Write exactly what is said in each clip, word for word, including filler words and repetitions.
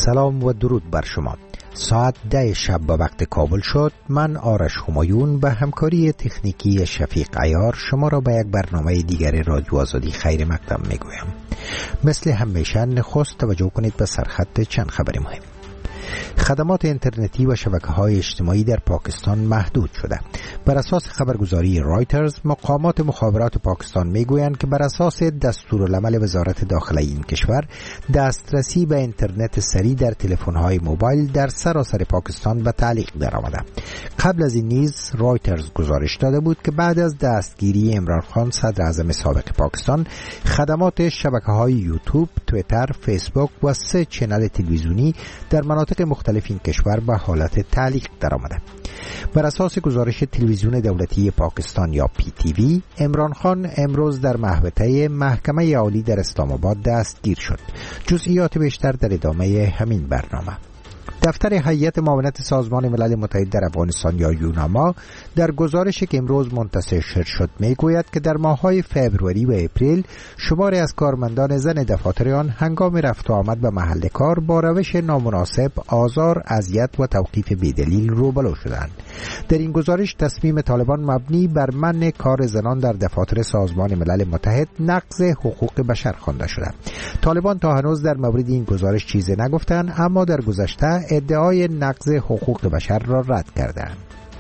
سلام و درود بر شما. ساعت ده شب به وقت کابل شد. من آرش همایون به همکاری تکنیکی شفیق عیار شما را به یک برنامه دیگر رادیو آزادی خیر مقدم میگویم. مثل همیشه نخست توجه کنید به سرخط چند خبر مهم. خدمات اینترنتی و شبکه‌های اجتماعی در پاکستان محدود شده. بر اساس خبرگزاری رایترز، مقامات مخابرات پاکستان میگویند که بر اساس دستورالعمل وزارت داخله این کشور، دسترسی به اینترنت سریع در تلفن‌های موبایل در سراسر پاکستان به تعلیق درآمده. قبل از این نیز رایترز گزارش داده بود که بعد از دستگیری عمران خان صدر اعظم سابق پاکستان، خدمات شبکه‌های یوتیوب، توییتر، فیسبوک و سه چنل تلویزیونی در مناطق مختلف این کشور به حالت تعلیق درآمده. بر اساس گزارش تلویزیون دولتی پاکستان یا پی تی وی، عمران خان امروز در محوطه محکمه عالی در اسلام آباد دستگیر شد. جزئیات بیشتر در ادامه همین برنامه. دفتر هیئت معاونت سازمان ملل متحد در افغانستان یا یوناما در گزارشی که امروز منتشر شد میگوید که در ماه‌های فوریه و اپریل شماری از کارمندان زن دفاتر آن هنگام رفت و آمد به محل کار با روش نامناسب آزار، اذیت و توقیف بی‌دلیل روبرو شدند. در این گزارش تصمیم طالبان مبنی بر منع کار زنان در دفاتر سازمان ملل متحد نقض حقوق بشر خوانده شده. طالبان تا هنوز در مورد این گزارش چیزی نگفتند، اما در گذشته ادعای نقض حقوق بشر را رد کردند.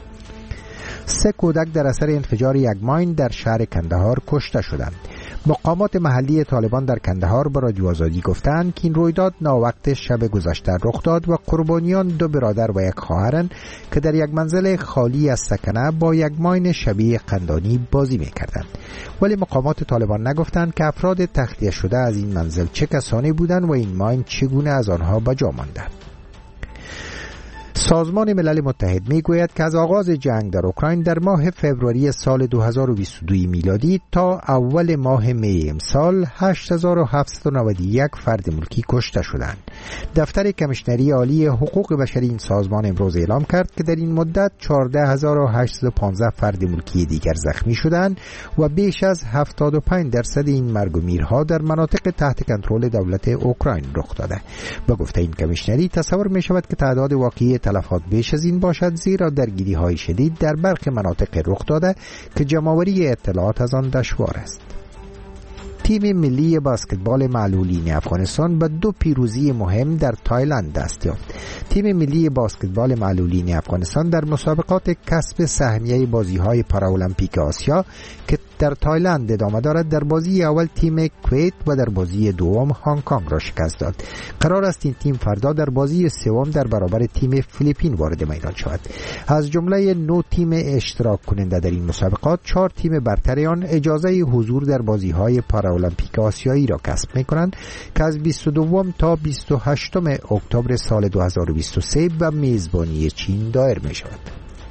سه کودک در اثر انفجار یک ماین در شهر کندهار کشته شدند. مقامات محلی طالبان در کندهار به رادیو آزادی گفتند که این رویداد ناوقت شب گذشته رخ داد و قربانیان دو برادر و یک خواهرند که در یک منزل خالی از سکنه با یک ماین شبیه قندانی بازی می‌کردند. ولی مقامات طالبان نگفتند که افراد تخلیه شده از این منزل چه کسانی بودند و این ماین چگونه از آنها به جا مانده. سازمان ملل متحد میگوید که از آغاز جنگ در اوکراین در ماه فوریه سال دو هزار و بیست و دو میلادی تا اول ماه می امسال هشت هزار و هفتصد و نود و یک فرد ملکی کشته شدند. دفتر کمیشنری عالی حقوق بشری این سازمان امروز اعلام کرد که در این مدت چهارده هزار و هشتصد و پانزده فرد ملکی دیگر زخمی شدند و بیش از هفتاد و پنج درصد این مرگ و میرها در مناطق تحت کنترل دولت اوکراین رخ داده. به گفته این کمیشنری تصور می شود که تعداد واقعی تلفات بیش از این باشد، زیرا درگیری های شدید در برخی مناطق رخ داده که جمع‌آوری اطلاعات از آن دشوار است. تیم ملی بسکتبال معلولین افغانستان به دو پیروزی مهم در تایلند دست یافت. تیم ملی بسکتبال معلولین افغانستان در مسابقات کسب سهمیه بازی‌های پارالمپیک آسیا که در تایلند ادامه دارد، در بازی اول تیم کویت و در بازی دوم هنگ کنگ را شکست داد. قرار است این تیم فردا در بازی سوم در برابر تیم فیلیپین وارد میدان شود. از جمله نه تیم اشتراک کننده در این مسابقات، چهار تیم برتر آن اجازه حضور در بازی‌های پارالمپیک آسیایی را کسب می‌کنند که از بیست و دو تا بیست و هشت اکتبر سال دو هزار و بیست و سه به میزبانی چین دایر می‌شود.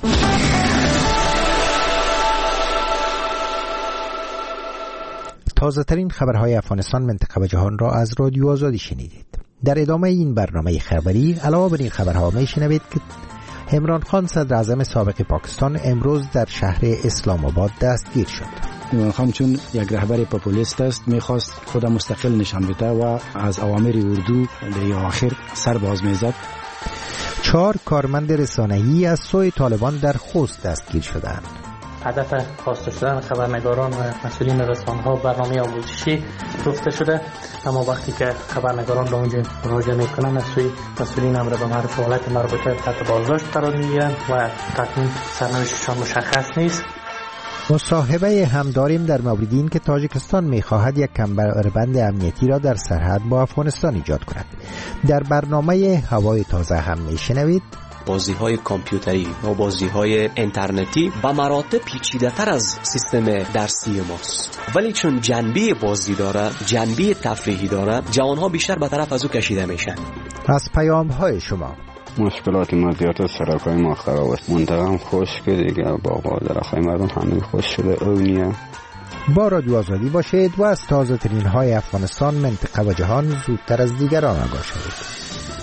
تازه ترین خبرهای افغانستان، منطقه و جهان را از رادیو آزادی شنیدید. در ادامه این برنامه خبری علاوه بر این خبرها می شنوید که عمران خان صدر اعظم سابق پاکستان امروز در شهر اسلام آباد دستگیر شد. عمران خان چون یک رهبر پاپولیست است، میخواست خود مستقل نشان بده و از اوامر اردو در آخر سر باز میزد. چهار کارمند رسانه‌ای از سوی طالبان در خوست دستگیر شدند. هدف خواسته شدن خبرنگاران و مسئولین رسانه‌ها برنامه آموزشی گفته شده، اما وقتی که خبرنگاران به اونجا مراجعه میکنن از سوی مسئولین امر به معروف حالت مربوطه تحت بازداشت قرار میگیرن و تقریبا سرنوشتشان مشخص نیست. مصاحبه هم داریم در مورد این که تاجیکستان می‌خواهد یک کمربند امنیتی را در سرحد با افغانستان ایجاد کند. در برنامه هوای تازه هم میشنوید بازی‌های کامپیوتری و بازی‌های اینترنتی به مراتب پیچیده‌تر از سیستم درسی ماست، ولی چون جنبه بازی داره، جنبه تفریحی داره، جوان‌ها بیشتر به طرف از او کشیده میشن. از پیام‌های شما: مشکلات مادیات و سرکای ما خراب است، منطقه خشک دیگه، باغ و درخت‌های مردم همه خشک شده. اونیه با رادیو آزادی باشید و از تازه ترین های افغانستان، منطقه و جهان زودتر از دیگران آگاه شوید.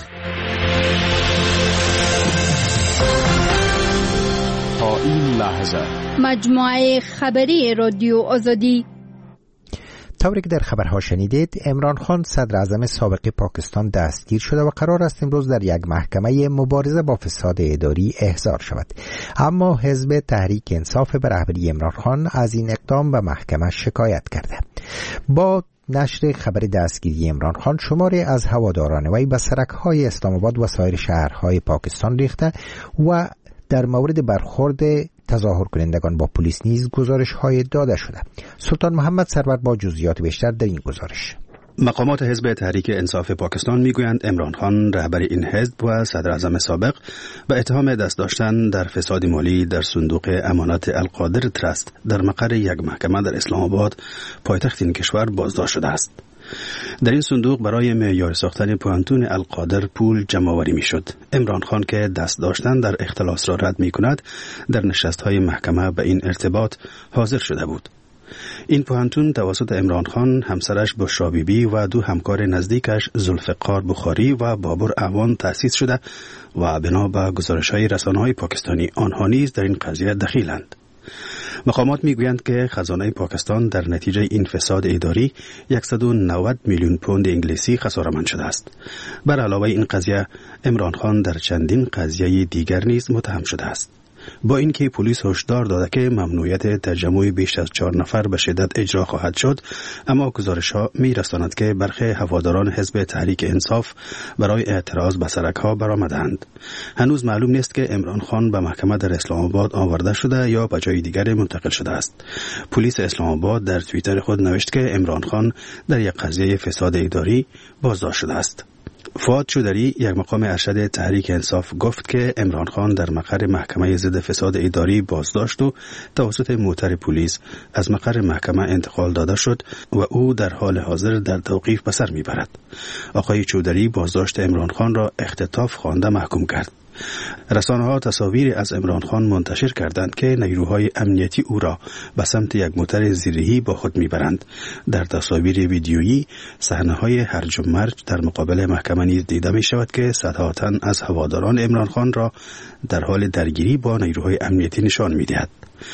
تا این لحظه مجموعه خبری رادیو آزادی. طوری که در خبرها شنیدید، عمران خان صدر اعظم سابق پاکستان دستگیر شده و قرار است امروز در یک محکمه مبارزه با فساد اداری احضار شود. اما حزب تحریک انصاف به رهبری عمران خان از این اقدام به محکمه شکایت کرده. با نشر خبر دستگیری عمران خان، شماری از هواداران وی به سرک‌های اسلام آباد و سایر شهرهای پاکستان ریخته و در مورد برخورد تظاهر کنندگان با پلیس نیز گزارش‌های داده شده. سلطان محمد سرور با جزئیات بیشتر در این گزارش. مقامات حزب تحریک انصاف پاکستان میگویند عمران خان رهبر این حزب و صدر اعظم سابق به اتهام دست داشتن در فساد مالی در صندوق امانات القادر ترست در مقر یک محکمه در اسلام آباد پایتخت این کشور بازداشت شده است. در این صندوق برای معیار ساختن پوانتون القادر پول جمع آوری میشد. عمران خان که دست داشتن در اختلاس را رد می کند، در نشست‌های محکمه به این ارتباط حاضر شده بود. این پوانتون توسط عمران خان، همسرش بشرا بیبی و دو همکار نزدیکش ذوالفقار بخاری و بابر اعوان تأسیس شده و بنا به گزارش‌های رسانه‌های پاکستانی آنها نیز در این قضیه دخیلند. مقامات میگویند که خزانه پاکستان در نتیجه این فساد اداری صد و نود میلیون پوند انگلیسی خساره‌مند شده است. بر علاوه این قضیه، عمران خان در چندین قضیه دیگر نیز متهم شده است. با اینکه پلیس هشدار داده که ممنوعیت تجمع بیش از چهار نفر به شدت اجرا خواهد شد، اما گزارش‌ها می‌رساند که برخی هواداران حزب تحریک انصاف برای اعتراض به سرک‌ها برآمدند. هنوز معلوم نیست که عمران خان به محکمه در اسلام آباد آورده شده یا به جای دیگر منتقل شده است. پلیس اسلام آباد در توییتر خود نوشت که عمران خان در یک قضیه فساد اداری بازداشت شده است. فؤاد چودری، یک مقام ارشد تحریک انصاف، گفت که عمران خان در مقر محکمه ضد فساد اداری بازداشت و توسط موتر پلیس از مقر محکمه انتقال داده شد و او در حال حاضر در توقیف به سر میبرد. آقای چودری بازداشت عمران خان را اختطاف خوانده محکوم کرد. رسانه‌ها تصاویری از عمران خان منتشر کردند که نیروهای امنیتی او را به سمت یک موتر زیرهی با خود میبرند. در تصاویر ویدیویی صحنه‌های هرج و مرج در مقابل محکمه نیز دیده می شود که صدها تن از هواداران عمران خان را در حال درگیری با نیروهای امنیتی نشان می‌دهد.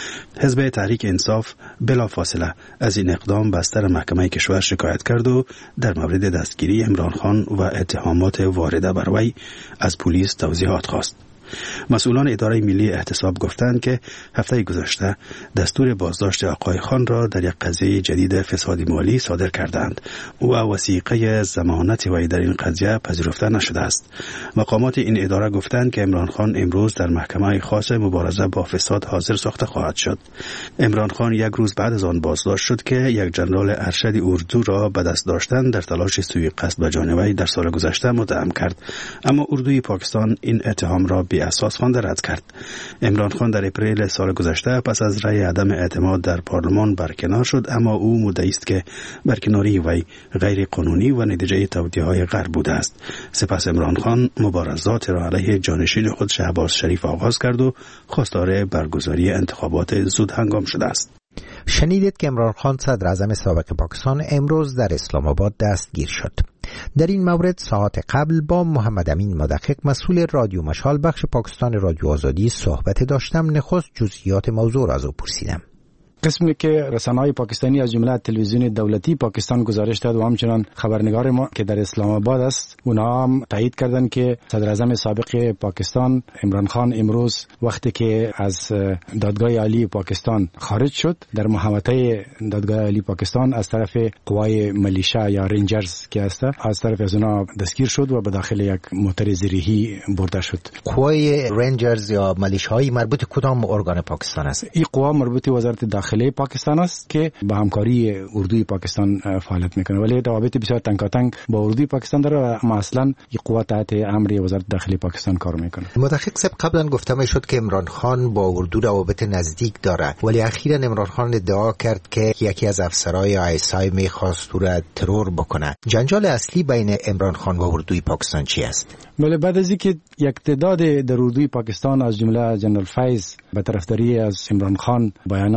حزب تحریک انصاف بلافاصله از این اقدام بستر محکمه کشور شکایت کرد و در مورد دستگیری عمران خان و اتهامات وارده بر وی از پلیس توضیحات خواست. مسئولان اداره ملی احتساب گفتند که هفته گذشته دستور بازداشت آقای خان را در یک قضیه جدید فساد مالی صادر کردند و وثیقه ضمانت وی در این قضیه پذیرفته نشده است. مقامات این اداره گفتند که عمران خان امروز در محکمه خاص مبارزه با فساد حاضر ساخته خواهد شد. عمران خان یک روز بعد از آن بازداشت شد که یک جنرال ارشد اردو را به دست داشتن در تلاش سوی قصد به جان وی در سال گذشته متهم کرد، اما اردوی پاکستان این اتهام را بی اساس خوانده رد کرد. عمران خان در اپریل سال گذشته پس از رأی عدم اعتماد در پارلمان برکنار شد، اما او مدعی است که برکناری وی غیر قانونی و نتیجه توطئه‌های غرب بوده است. سپس عمران خان مبارزات را علیه جانشین خود شهباز شریف آغاز کرد و خواستار برگزاری انتخابات زود هنگام شده است. شنیدید که عمران خان صدر اعظم سابق پاکستان امروز در اسلام آباد دستگیر شد. در این مورد ساعت قبل با محمد امین مدقق، مسئول رادیو مشال بخش پاکستان رادیو آزادی، صحبت داشتم. نخست جزئیات موضوع را از او پرسیدم. قسمی که رسانه‌های پاکستانی از جمله تلویزیون دولتی پاکستان گزارش داد و همچنان خبرنگار ما که در اسلام آباد است، اونها هم تایید کردند که صدر اعظم سابق پاکستان عمران خان امروز وقتی که از دادگاه عالی پاکستان خارج شد، در محوطه دادگاه عالی پاکستان از طرف قوای ملیشا یا رنجرز که است، از طرف از اونها دستگیر شد و به داخل یک موتر زیرهی برده شد. قوای رنجرز یا ملیشاهای مربوط کدام ارگان پاکستان است؟ این قوا مربوط وزارت داخلی پاکستان است که با همکاری اردوی پاکستان فعالیت میکنه، ولی روابط بسیار تنگاتنگ با اردوی پاکستان داره و اصلا این قوت تحت امر وزارت داخلی پاکستان کار میکنه. مدقق صاحب، قبلا گفته شد که عمران خان با اردو روابط نزدیک داره، ولی اخیراً عمران خان ادعا کرد که یکی از افسرهای آی اس آی میخواست او را ترور بکنه. جنجال اصلی بین عمران خان و اردوی پاکستان چی است؟ بله، بعد از اینکه یک تعداد در اردوی پاکستان از جمله جنرال فیض به طرفداری از عمران خان بیاناتی را داد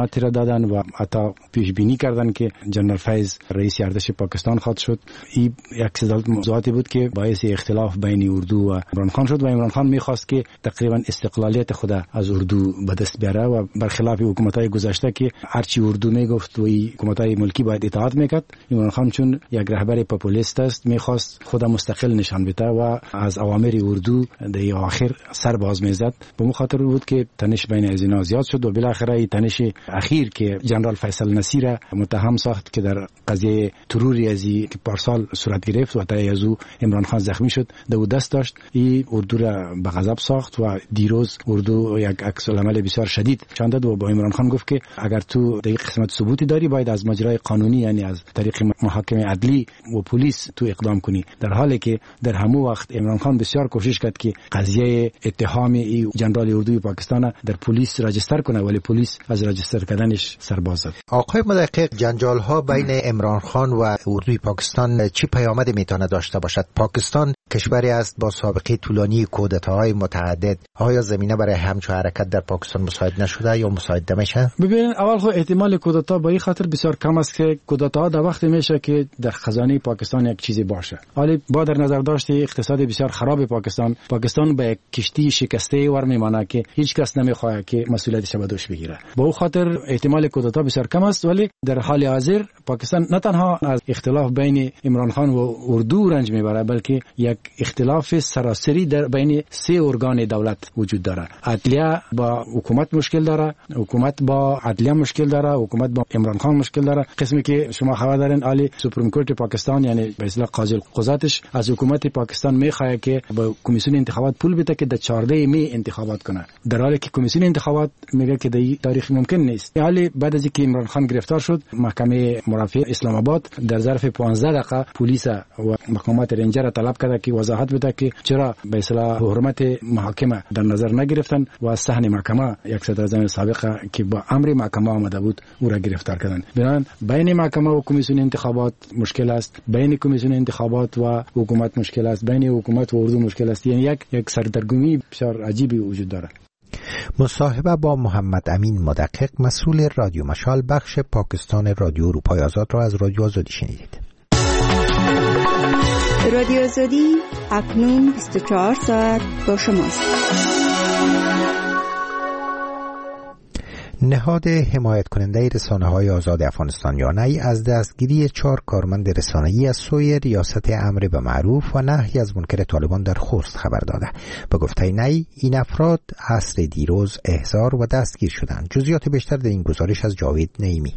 دادن و حتی پیش بینی کردن که جنرال فیض رئیس ارتش پاکستان خواهد شد. این یک موضوعاتی بود که باعث اختلاف بین اردو و عمران خان شد و عمران خان میخواست که تقریبا استقلالیت خود از اردو به دست بیاره و برخلاف حکومت‌های گذشته که هرچی اردو میگفت و حکومت‌های ملکی باید اطاعت میکرد، عمران خان چون یک رهبر پاپولیست است میخواست خود مستقل نشان بده و از اوامر اردو در آخر سر باز میزد. به مخاطر بود که تنش بین از اینا زیاد شد و بالاخره تنش اخیر که جنرال فیصل نصیر متهم ساخت که در قضیه تروری ازی که پارسال صورت گرفت و تا از او عمران خان زخمی شد دو دست داشت، این اردو را به غضب ساخت و دیروز اردو یک عکس العمل بسیار شدید نشان داد و با عمران خان گفت که اگر تو در قسمت ثبوتی داری باید از مجرای قانونی یعنی از طریق محاکمه عدلی و پلیس تو اقدام کنی، در حالی که در همون وقت عمران خان بسیار کوشش کرد که قضیه اتهام ای جنرال اردوی پاکستان در پلیس راجستر کنه ولی پلیس از راجستر کردنش سرباز زد. آقای مدقق، جنجال ها بین عمران خان و اردوی پاکستان چی پیامدی میتونه داشته باشد؟ پاکستان کشوری است با سابقه طولانی کودتاهای متعدد، آیا زمینه برای همچون حرکت در پاکستان مساعد نشده یا مساعد میشه؟ ببینید، اول خو احتمال کودتا با این خاطر بسیار کم است که کودتا در وقتی میشه که در خزانه پاکستان یک چیزی باشه. ولی با در نظر داشت اقتصاد بسیار خراب پاکستان، پاکستان به کشتی شکسته ور میمانه که هیچ کس نمیخواد که مسئولیتش به دوش بگیره. با اون خاطر احتمال کودتا بسیار کم است. ولی در حال حاضر پاکستان نه تنها از اختلاف بین عمران خان و اردو رنج میبره، بلکه یک اختلاف سراسری در بین سه ارگان دولت وجود داره. عدلیه با حکومت مشکل داره، حکومت با عدلیه مشکل داره، حکومت با عمران خان مشکل داره. قسمی که شما خبر دارین عالی سوپریم کورت پاکستان یعنی به اصطلاح قاضی القضاتش از حکومت پاکستان میخواد که با کمیسیون انتخابات پول بده که در چهارده می انتخابات کنه، در حالی که کمیسیون انتخابات میگه که در تاریخ ممکن نیست. حالی بعد از اینکه عمران خان گرفتار شد، محکمه مرافع اسلام آباد در ظرف پانزده دقیقه پلیس و مقامات رنجر طلب کرده که وضاحت بده که چرا به اصطلاح حرمت محاکمه در نظر نگرفتن و از صحن محکمه یک صدر اعظم سابق که با امر محکمه آمده بود او را گرفتار کردن. بنابراین بین محکمه و کمیسیون انتخابات مشکل است، بین کمیسیون انتخابات و حکومت مشکل است، بین حکومت و اردو مشکل است. یعنی یک یک سردرگمی بسیار عجیبی وجود داره. مصاحبه با محمد امین مدقق، مسئول رادیو مشال بخش پاکستان رادیو اروپای آزاد را از رادیو آزادی شنیدید. رادیو آزادی اکنون بیست و چهار ساعت با شماست. نهاد حمایت کننده رسانه‌های آزاد افغانستان یا نی از دستگیری چهار کارمند رسانه‌ای از سوی ریاست امر به معروف و نهی از منکر طالبان در خوست خبر داده. به گفته نی این افراد عصر دیروز احضار و دستگیر شدند. جزئیات بیشتر در این گزارش از جاوید نعیمی.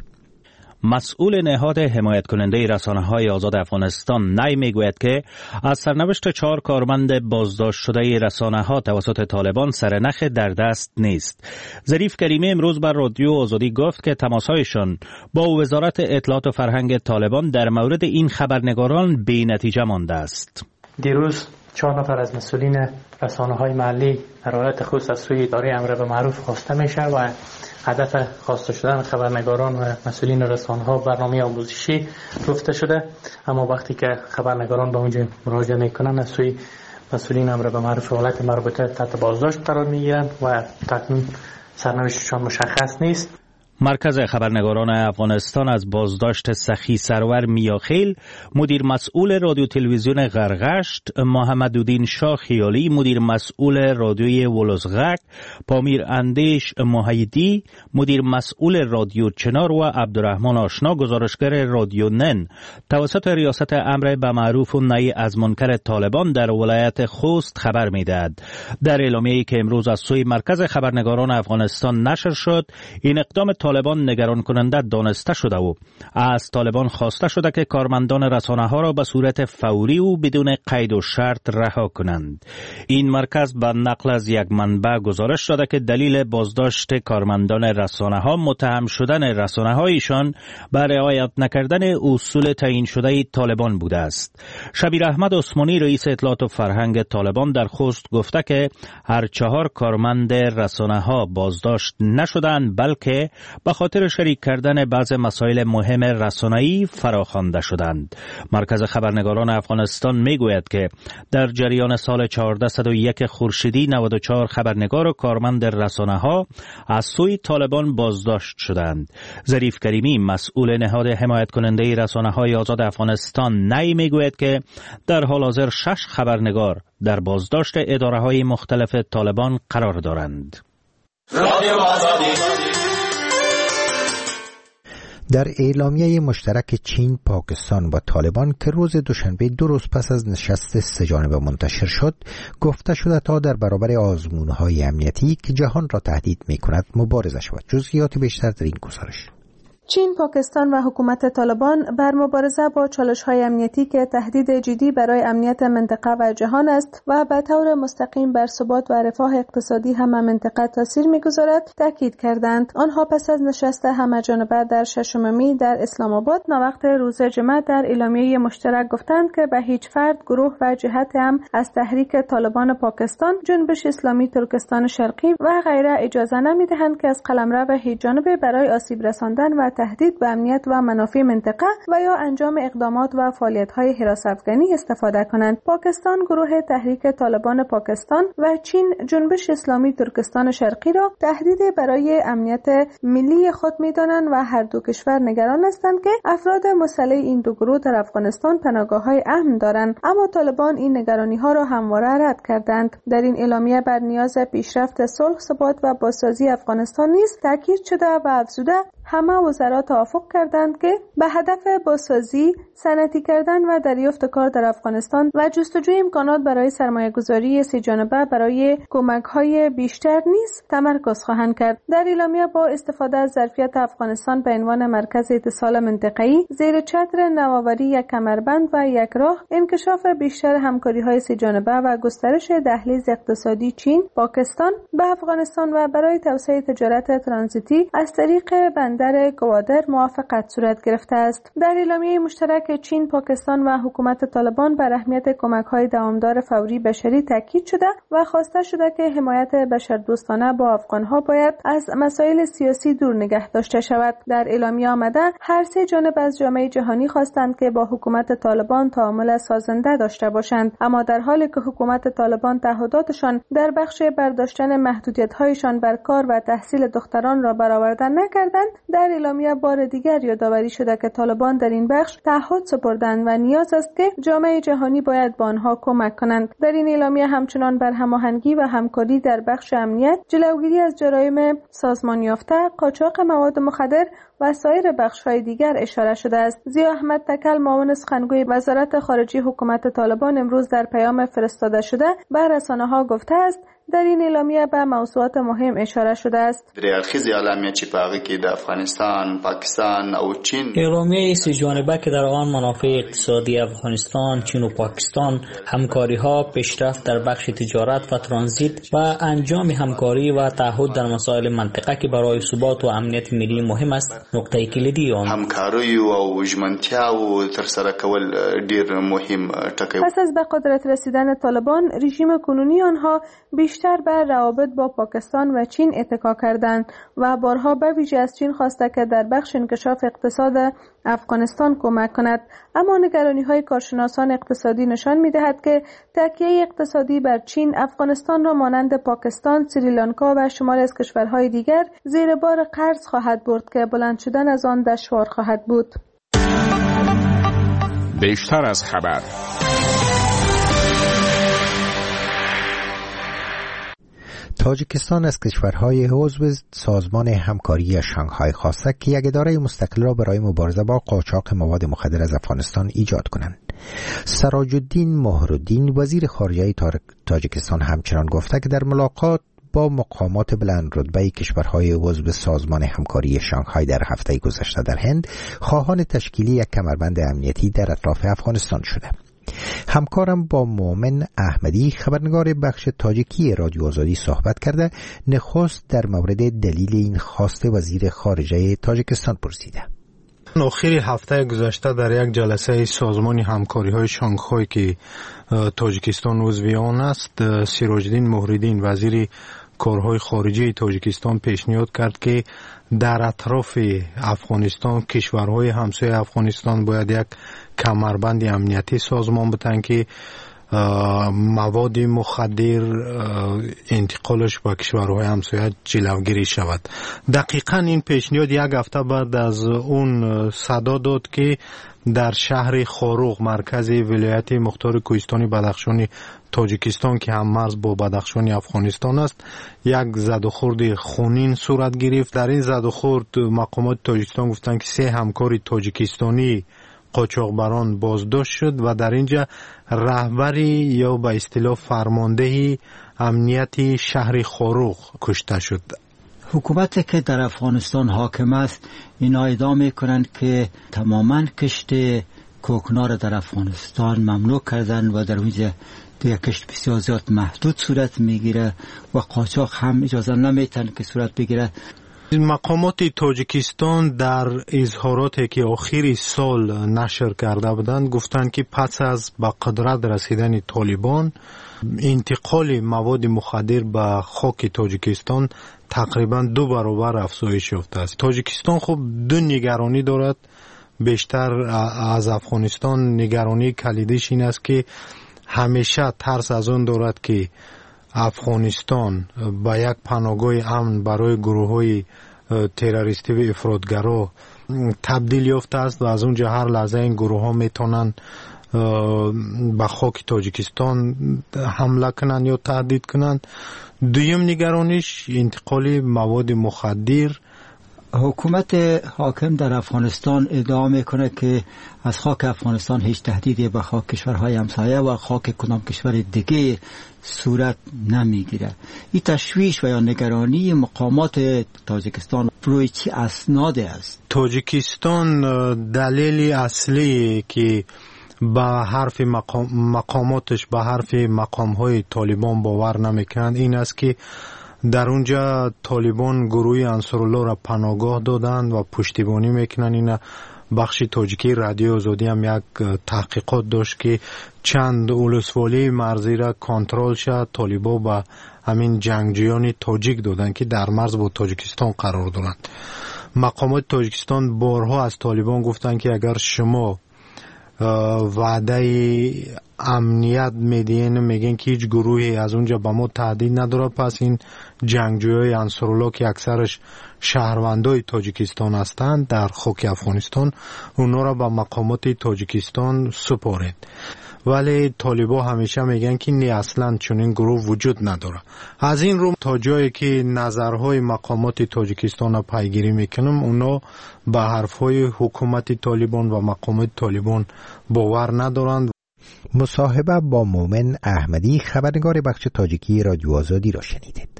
مسئول نهاد حمایت کننده رسانه‌های آزاد افغانستان نی میگوید که از سرنوشت چهار کارمند بازداشت شده رسانه‌ها توسط طالبان سرنخ در دست نیست. ظریف کریمی امروز بر رادیو آزادی گفت که تماس‌هایشان با وزارت اطلاعات و فرهنگ طالبان در مورد این خبرنگاران بی نتیجه مانده است. دیروز چهار نفر از مسئولین رسانه‌های محلی در ولایت خوست از سوی اداره امر به معروف خواسته میشه و هدف خواسته شدن خبرنگاران و مسئولین رسانه‌ها برنامه آموزشی گفته شده. اما وقتی که خبرنگاران به اونجا مراجعه میکنن از سوی مسئولین امر به معروف ولایت مربوطه تحت بازداشت قرار میگیرن و تکنون سرنوشتشان مشخص نیست. مرکز خبرنگاران افغانستان از بازداشت سخی سرور میاخیل، مدیر مسئول رادیو تلویزیون غرغشت، محمدالدین شاه خیالی، مدیر مسئول رادیوی ولوزغک، پامیر اندیش محیدی، مدیر مسئول رادیو چنار و عبدالرحمن آشنا، گزارشگر رادیو نن، توسط ریاست امر به معروف و نهی از منکر طالبان در ولایت خوست خبر میدهد. در اعلامیه‌ای که امروز از سوی مرکز خبرنگاران افغانستان نشر شد، این اقدام طالبان نگران کننده دانسته شده و از طالبان خواسته شده که کارمندان رسانه ها را به صورت فوری و بدون قید و شرط رها کنند. این مرکز به نقل از یک منبع گزارش داده که دلیل بازداشت کارمندان رسانه ها متهم شدن رسانه هایشان به رعایت نکردن اصول تعیین شده طالبان بوده است. شبیر احمد عثمانی رئیس اطلاعات و فرهنگ طالبان در خوست گفته که هر چهار کارمند رسانه ها بازداشت نشدند، بلکه به خاطر شریک کردن بعض مسائل مهم رسانه‌ای فراخوانده شدند. مرکز خبرنگاران افغانستان میگوید که در جریان سال چهارصد و یک خورشیدی نود و چهار خبرنگار و کارمند رسانه‌ها از سوی طالبان بازداشت شدند. ظریف کریمی مسئول نهاد حمایت کننده رسانه‌های آزاد افغانستان نی میگوید که در حال حاضر شش خبرنگار در بازداشت اداره‌های مختلف طالبان قرار دارند. در اعلامیه مشترک چین، پاکستان و طالبان که روز دوشنبه دو روز پس از نشست سه‌جانبه منتشر شد، گفته شده تا در برابر آزمون‌های امنیتی که جهان را تهدید می‌کند مبارزه شود. جزئیات بیشتر در این گزارش. چین، پاکستان و حکومت طالبان بر مبارزه با چالش‌های امنیتی که تهدید جدی برای امنیت منطقه و جهان است و به طور مستقیم بر ثبات و رفاه اقتصادی همه منطقه تاثیر می‌گذارد، تاکید کردند. آنها پس از نشست همه‌جانبه در ششم می در اسلام آباد ناوقت روز جمعه در اعلامیه مشترک گفتند که به هیچ فرد، گروه و جهت هم از تحریک طالبان پاکستان، جنبش اسلامی ترکستان شرقی و غیره اجازه نمی‌دهند که از قلمرو هیچ جانبه برای آسیب رساندن و تهدید به امنیت و منافع منطقه و یا انجام اقدامات و فعالیت‌های حراس افغانی استفاده کنند. پاکستان، گروه تحریک طالبان پاکستان و چین، جنبش اسلامی ترکستان شرقی را تهدید برای امنیت ملی خود می‌دانند و هر دو کشور نگران هستند که افراد مسلح این دو گروه در افغانستان پناهگاه‌های امن دارند، اما طالبان این نگرانی‌ها را همواره رد کردند. در این اعلامیه بر نیاز پیشرفت صلح، ثبات و بازسازی افغانستان نیز تاکید شده و افزوده همه وزرا توافق کردند که به هدف بازسازی، صنعتی کردن و دریافت کار در افغانستان و جستجوی امکانات برای سرمایه‌گذاری سه‌جانبه برای کمک‌های بیشتر نیز تمرکز خواهند کرد. در اعلامیه با استفاده از ظرفیت افغانستان به عنوان مرکز اتصال منطقه‌ای زیر چتر نوآوری یک کمربند و یک راه، انکشاف بیشتر همکاری‌های سه‌جانبه و گسترش دهلیز اقتصادی چین، پاکستان به افغانستان و برای توسعه تجارت ترانزیتی از طریق بندر گوادر موافقت صورت گرفته است. در اعلامیه مشترک چین، پاکستان و حکومت طالبان بر اهمیت کمک‌های دوامدار فوری بشری تاکید شده و خواسته شده که حمایت بشردوستانه با افغان‌ها باید از مسائل سیاسی دور نگه داشته شود. در اعلامیه آمده هر سه جانب از جامعه جهانی خواستند که با حکومت طالبان تعامل سازنده داشته باشند، اما در حالی که حکومت طالبان تعهداتشان در بخش برداشتن محدودیت‌هایشان بر کار و تحصیل دختران را برآورده نکردند، در اعلامیه بار دیگر یادآوری شده که طالبان در این بخش تعهد سپردند و نیاز است که جامعه جهانی باید به آنها کمک کنند. در این اعلامیه همچنان بر هماهنگی و همکاری در بخش امنیت، جلوگیری از جرایم سازمان یافته، قاچاق مواد مخدر و سایر بخش‌های دیگر اشاره شده است. ضیا احمد تکل، معاون سخنگوی وزارت خارجه حکومت طالبان، امروز در پیام فرستاده شده به رسانه‌ها گفته است در این اعلامیه به موضوعات مهم اشاره شده است. درخیز اعلامیه چې پاغه کې د افغانستان، پاکستان او چین، اعلامیه سه جانبه که در آن منافع اقتصادی افغانستان، چین و پاکستان، همکاری‌ها، پیشرفت در بخش تجارت و ترانزیت و انجام همکاری و تعهد در مسائل منطقه که برای ثبات و امنیت ملی مهم است، نقطه کلیدی آن همکاری او ژمنتیا او ترسره کول ډیر مهم ټکی. پس از به قدرت رسیدن طالبان، رژیم کنونی آنها بیشتر بر روابط با پاکستان و چین اتکا کردند و بارها به ویژه از چین خواسته که در بخش انکشاف اقتصاد افغانستان کمک کند، اما نگرانی‌های کارشناسان اقتصادی نشان می‌دهد که تکیه اقتصادی بر چین افغانستان را مانند پاکستان، سریلانکا و شمال از کشورهای دیگر زیر بار قرض خواهد برد که بلند شدن از آن دشوار خواهد بود. بیشتر از خبر. تاجیکستان از کشورهای عضو سازمان همکاری شانگهای خواسته که یک اداره مستقل را برای مبارزه با قاچاق مواد مخدر از افغانستان ایجاد کنند. سراج الدین مهرالدین، وزیر خارجه تاجیکستان، همچنان گفته که در ملاقات با مقامات بلند رتبه کشورهای عضو سازمان همکاری شانگهای در هفته گذشته در هند، خواهان تشکیل یک کمربند امنیتی در اطراف افغانستان شده. همکارم با مومن احمدی، خبرنگار بخش تاجیکی رادیو آزادی، صحبت کرده. نخست در مورد دلیل این خواست وزیر خارجه تاجیکستان پرسیده. آخر هفته گذشته در یک جلسه سازمان همکاری های شانگهای که تاجیکستان عضو آن است، سراج الدین مهرالدین، وزیر کارهای خارجی تاجیکستان پیشنهاد کرد که در اطراف افغانستان کشورهای همسایه افغانستان باید یک کمربند امنیتی سازمان بتن که مواد مخدر انتقالش به کشورهای همسایه جلوگیری شود. دقیقاً این پیشنهاد یک هفته بعد از اون صدا داد که در شهر خاروق مرکز ولایت مختار کوهستانی بدخشانی تاجیکستان که هم مرز با بدخشان افغانستان است یک زد و خورد خونین صورت گرفت. در این زد و خورد مقامات تاجیکستان گفتند که سه همکار تاجیکستانی قاچاقبران بازداشت شد و در اینجا رهبری یا به اصطلاح فرمانده امنیتی شهر خاروق کشته شد. حکومتی که در افغانستان حاکم است اینا ادعا میکنند که تماما کشت کوکنار در افغانستان ممنوع کردن و در اونجا دیگه کشت بسیار زیاد محدود صورت میگیره و قاچاق هم اجازه نمیتن که صورت بگیره. مقامات تاجیکستان در اظهاراتی که آخر سال نشر کرده بودند گفتند که پس از به قدرت رسیدن طالبان انتقال مواد مخدر به خاک تاجیکستان تقریبا دو برابر افزایش یافته است. تاجیکستان خب دو نگرانی دارد. بیشتر از افغانستان نگرانی کلیدیش این است که همیشه ترس از اون دارد که افغانستان با یک پناهگاه امن برای گروه‌های تروریستی و افراطگرا تبدیل یافته است و از اونجا هر لحظه این گروه‌ها میتونن به خاک تاجیکستان حمله کنند یا تهدید کنند. دویم نگرانیش انتقال مواد مخدر. حکومت حاکم در افغانستان ادعا میکنه که از خاک افغانستان هیچ تهدیدی به خاک کشورهای همسایه و خاک کدام کشور دیگه صورت نمیگیره. این تشویش و یا نگرانی مقامات تاجیکستان روی چی اسناد است؟ تاجیکستان دلیل اصلی که به حرف مقام مقاماتش به حرف مقامهای طالبان باور نمیکنند این است که در اونجا طالبان گروه انصارالله را پناهگاه دادند و پشتیبانی میکنن. این بخش تاجیکی رادیو آزادی هم یک تحقیقات داشت که چند ولسوالی مرزی را کنترل شد طالبان به همین جنگجویان تاجیک دادند که در مرز با تاجیکستان قرار دارند. مقامات تاجیکستان بارها از طالبان گفتند که اگر شما وعده امنیت میدین میگن که هیچ گروهی از اونجا به ما تهدید نداره پس این جنگجویای انصارالله که اکثرش شهروندای تاجیکستان هستند در خاک افغانستان اونا را به مقامات تاجیکستان سپارید. ولی طالبا همیشه میگن که نه اصلا چنین گروه وجود نداره. از این رو تا جایی که نظرهای مقامات تاجیکستان را پیگیری میکنم اونا به حرفهای حکومت طالبان و مقامات طالبان باور ندارند. مصاحبه با مومن احمدی خبرنگار بخش تاجیکی رادیو آزادی را شنیدید.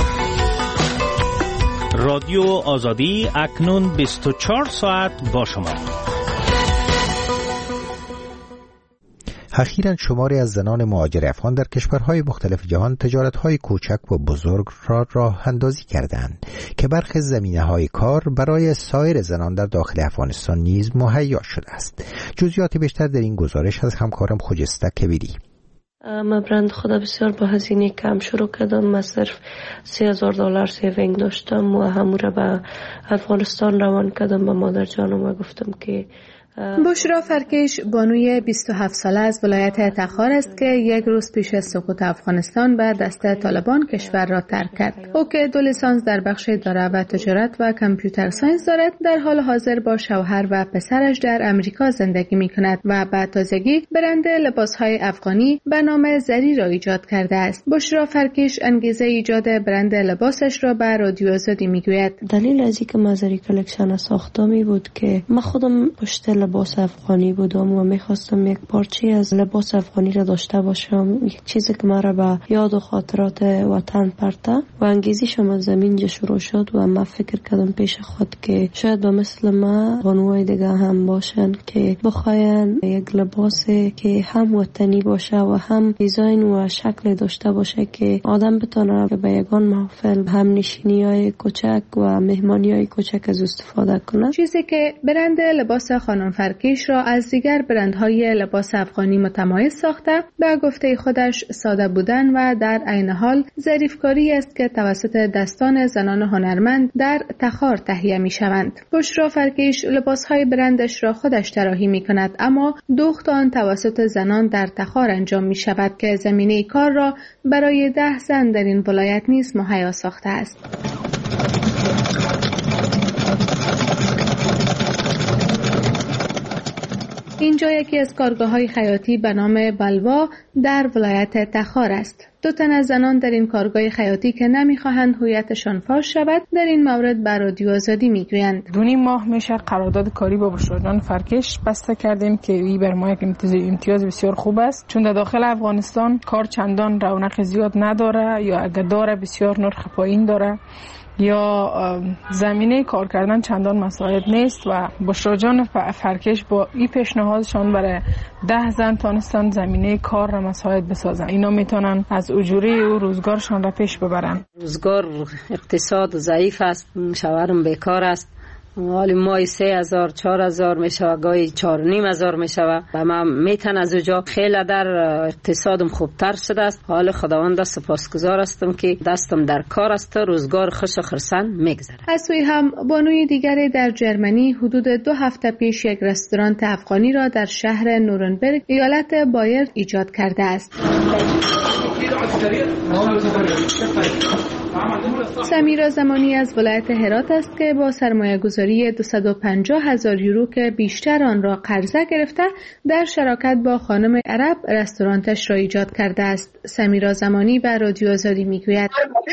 رادیو آزادی اکنون بیست و چهار ساعت با شما. اخیراً شماری از زنان مهاجر افغان در کشورهای مختلف جهان تجارت‌های کوچک و بزرگ را راه اندازی کردند که برخی زمینه‌های کار برای سایر زنان در داخل افغانستان نیز مهیا شده است. جزئیات بیشتر در این گزارش از همکارم خجسته کبیری. من برند خدا بسیار با هزینه کم شروع کردم. من صرف سی هزار دلار سیوینگ داشتم و همون را به افغانستان روان کردم. به مادر جانم و گفتم که بشرا فرکش بانوی بیست و هفت ساله از ولایت تخار است که یک روز پیش از سقوط افغانستان به دست طالبان کشور را ترک کرد. او که دو لیسانس در بخش اداره و تجارت و کامپیوتر ساینس دارد در حال حاضر با شوهر و پسرش در امریکا زندگی می کند و به تازگی برند لباسهای افغانی به نام زری را ایجاد کرده است. بشرا فرکش انگیزه ایجاد برند لباسش را به رادیو آزادی می گوید. دلیل از اینکه من زری کلکشن ساختم بود که من خودم پشت لباس افغانی بودم و میخواستم یک پارچه از لباس افغانی را داشته باشم، یک چیزی که مرا به یاد و خاطرات وطن پرته و انگیزشم از زمین شروع شد و من فکر کردم پیش خود که شاید به مثل ما بانوهای دیگه هم باشن که بخواین یک لباسی که هم وطنی باشه و هم دیزاین و شکل داشته باشه که آدم بتونه به یگان محفل هم نشینی های کوچک و مهمانی های کوچک از استفاده کنه. چیزی که برند لباس خانم فرکیش را از دیگر برندهای لباس افغانی متمایز ساخته به گفته خودش ساده بودن و در عین حال ظریفکاری است که توسط دستان زنان هنرمند در تخار تهیه می شوند. بشرا فرکیش لباسهای برندش را خودش طراحی می کند، اما دوخت آن توسط زنان در تخار انجام می شود که زمینه کار را برای ده زن در این ولایت نیز مهیا ساخته است. اینجا یکی از کارگاه‌های خیاطی به نام بلوا در ولایت تخار است. دو تن از زنان در این کارگاه خیاطی که نمی‌خواهند هویتشان فاش شود در این مورد بر رادیو آزادی میگویند. دو نیم ماه میشه قرارداد کاری با بشرا جان فرکش بسته کردیم که این بر ما یک امتیاز بسیار خوب است، چون در داخل افغانستان کار چندان رونق زیاد نداره یا اگر داره بسیار نرخ پایین داره یا زمینه کار کردن چندان مساعد نیست و بشرا جان فرکش با این پیشنهادشان برای ده زن تانستن زمینه کار را مساعد بسازن. اینا میتونن از اجوری و روزگارشان را پیش ببرن. روزگار اقتصاد ضعیف است، شوهرم بیکار است، حالی مای سه هزار چهار هزار میشه، گاهی چهار نیم هزار میشه و من میتونم از اونجا خیلی در اقتصادم خوبتر شده است. حال خداوند سپاسگزار هستم که دستم در کار است، روزگار خوش و خرسند میگذره. از سوی هم بانوی دیگری در جرمنی حدود دو هفته پیش یک رستوران افغانی را در شهر نورنبرگ ایالت بایر ایجاد کرده است. سمیرا زمانی از ولایت هرات است که با سرمایه گذاری دویست و پنجاه هزار یورو که بیشتر آن را قرضه گرفته در شراکت با خانم عرب رستورانتش را ایجاد کرده است. سمیرا زمانی به رادیو آزادی میگوید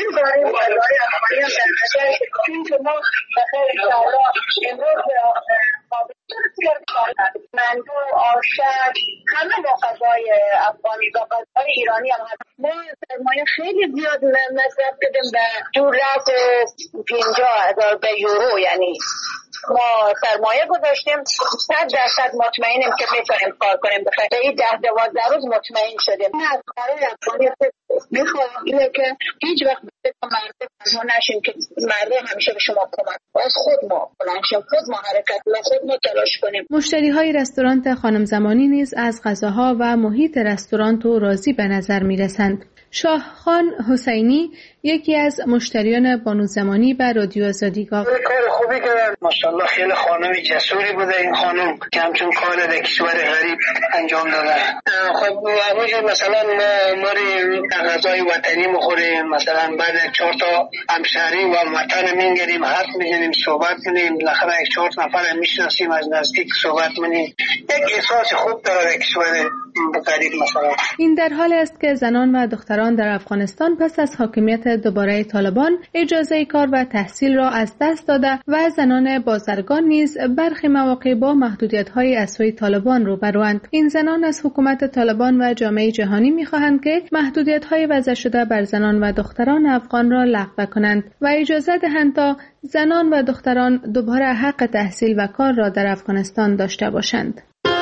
مندو، آشک، همه با غذای افغانی با غذای ایرانی هم هست. ما سرمایه خیلی زیاد مصرف کردیم به دولت پنجاه هزار به یورو، یعنی ما سرمایه گذاشتیم صد درصد مطمئنیم که میتونیم کار کنیم. بخیر به این ده دوازده روز مطمئن شدیم. نه از کارهای افغانی میخوایم اینه که هیچ وقت به مردم تنها نشیم که مردم همیشه به شما کمک باز خود ما بلنشیم، خود ما حرکت و خود ما تلاش کنیم. مشتری های رستوران خانم زمانی نیز از غذاها و محیط رستوران تو راضی به نظر میرسند. شاهخان حسینی یکی از مشتریان بانو زمانی به رادیو آزادی گفت کار خوبی کردن، ماشاءالله خیلی خانم جسوری بوده این خانم که همچون کار در کشور غریب انجام داده. خب همونجور مثلا ما ماری غذای وطنی مخوریم، مثلا بعد چهار تا همشهری و وطن میگیریم، حرف میزنیم، صحبت کنیم، بالاخره یک چهار نفر میشناسیم، از نزدیک صحبت کنیم، یک احساس خوب داره در کشور غریب. مثلا این در حال است که زنان و دختران در افغانستان پس از حاکمیت دوباره طالبان اجازه کار و تحصیل را از دست داده و زنان بازرگان نیز برخی مواقع با محدودیت‌های از سوی طالبان روبروند. این زنان از حکومت طالبان و جامعه جهانی می‌خواهند که محدودیت‌های وضع شده بر زنان و دختران افغان را لغو کنند و اجازه دهند تا زنان و دختران دوباره حق تحصیل و کار را در افغانستان داشته باشند.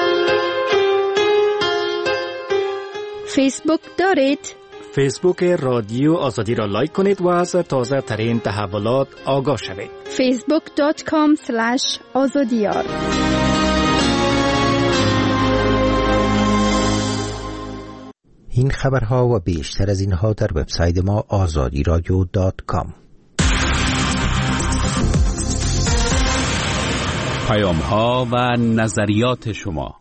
فیسبوک دارید؟ فیسبوک رادیو آزادی را لایک کنید و از تازه ترین تحولات آگاه شوید. فیسبوک دات کام اسلش آزادیار. این خبرها و بیشتر از اینها در وبسایت ما آزادی رادیو دات کام. پیام‌ها و نظریات شما.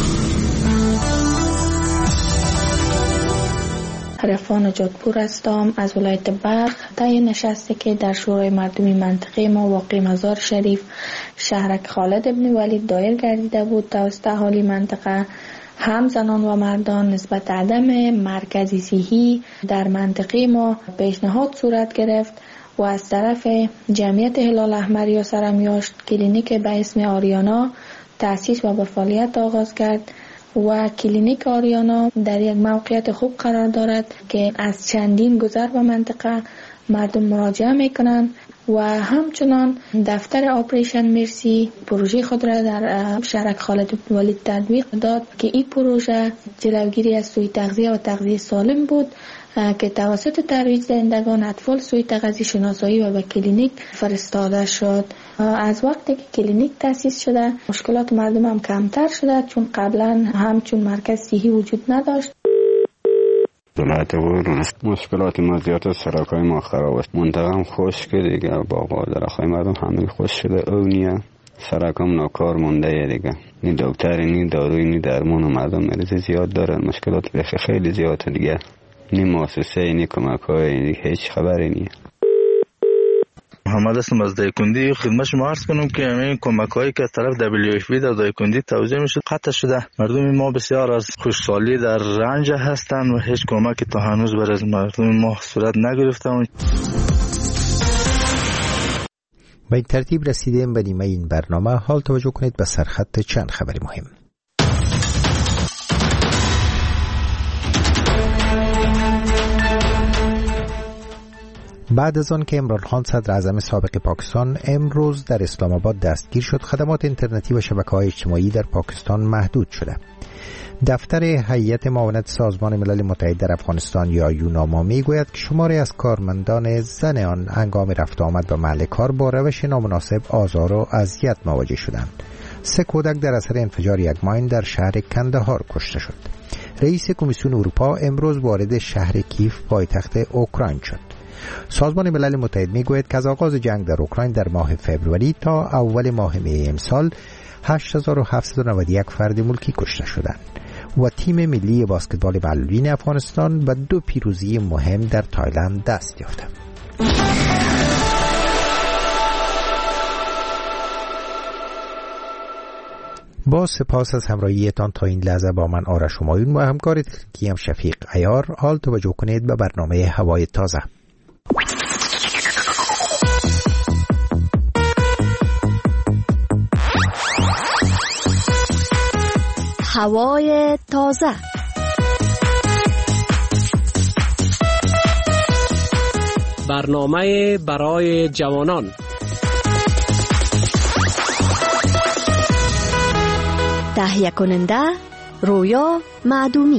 عرفان جادپور هستم از ولایت بلخ. طی نشستی که در شورای مردمی منطقه ما واقع مزار شریف شهرک خالد ابن ولید دایر گردیده بود توسط اهالی منطقه، هم زنان و مردان نسبت عدم مرکزی صحی در منطقه ما پیشنهاد صورت گرفت و از طرف جمعیت هلال احمر یا سرمیاشت کلینیک به اسم آریانا تأسیس و به فعالیت آغاز کرد و کلینیک آریانا در یک موقعیت خوب قرار دارد که از چندین گذر به منطقه مردم مراجعه میکنند و همچنان دفتر آپریشن مرسی پروژه خود را در شهرک خالد ابن ولید تطبیق داد که این پروژه جلوگیری از سوء تغذیه و تغذیه سالم بود که توسط ترویج دهندگان اطفال سوی تغذیه شناسایی و به کلینیک فرستاده شد. از وقتی که کلینیک تأسیس شده مشکلات مردم هم کمتر شده، چون قبلا همچون مرکز صحی وجود نداشت. ولایت ورون مشکلات ما زیاد است، سرکای ما خراب است، منطقه هم خشک دیگه، باغ و درختای مردم همه خشک شده، اونیه سرکم ناکار مونده دیگه، نی دکتر نی داروی نی درمان و مردم مریض زیاد دارن، مشکلات بخی خیلی زیاده دیگه، نی مؤسسه نی کمک‌های نی هیچ خبری نیه. محمد هستم از دایکندی. خدمت شما عرض کنم که همین کمک‌هایی که از طرف دبلیو اف پی در دایکندی توزیع میشه قطع شده. مردم ما بسیار از خوشحالی در رنج هستند و هیچ کمکی تا هنوز برای مردم ما صورت نگرفته. با این ترتیب رسیدیم به نیمه این برنامه. حال توجه کنید به سرخط چند خبری مهم. بعد از آن که عمران خان صدر اعظم سابق پاکستان امروز در اسلام آباد دستگیر شد، خدمات اینترنتی و شبکه‌های اجتماعی در پاکستان محدود شده. دفتر هیئت معاونت سازمان ملل متحد در افغانستان یا یوناما میگوید که شماری از کارمندان زن آن هنگام رفت آمد به محل کار با روش نامناسب آزار و اذیت مواجه شدند. سه کودک در اثر انفجار یک ماین در شهر کندهار کشته شد. رئیس کمیسیون اروپا امروز وارد شهر کیف پایتخت اوکراین شد. سازمان ملل متحد میگوید که از آغاز جنگ در اوکراین در ماه فوریه تا اول ماه می امسال هشت هزار و هفتصد و نود و یک فرد ملکی کشته شدند و تیم ملی بسکتبال معلولین افغانستان به دو پیروزی مهم در تایلند دست یافت. با سپاس از همراهیتان تا این لحظه با من آرش همایون و همکار تکنیکی هم شفیق عیار. حال توجه کنید به برنامه هوای تازه. هوای تازه. برنامه برای جوانان. تهیه کننده رویا معدومی.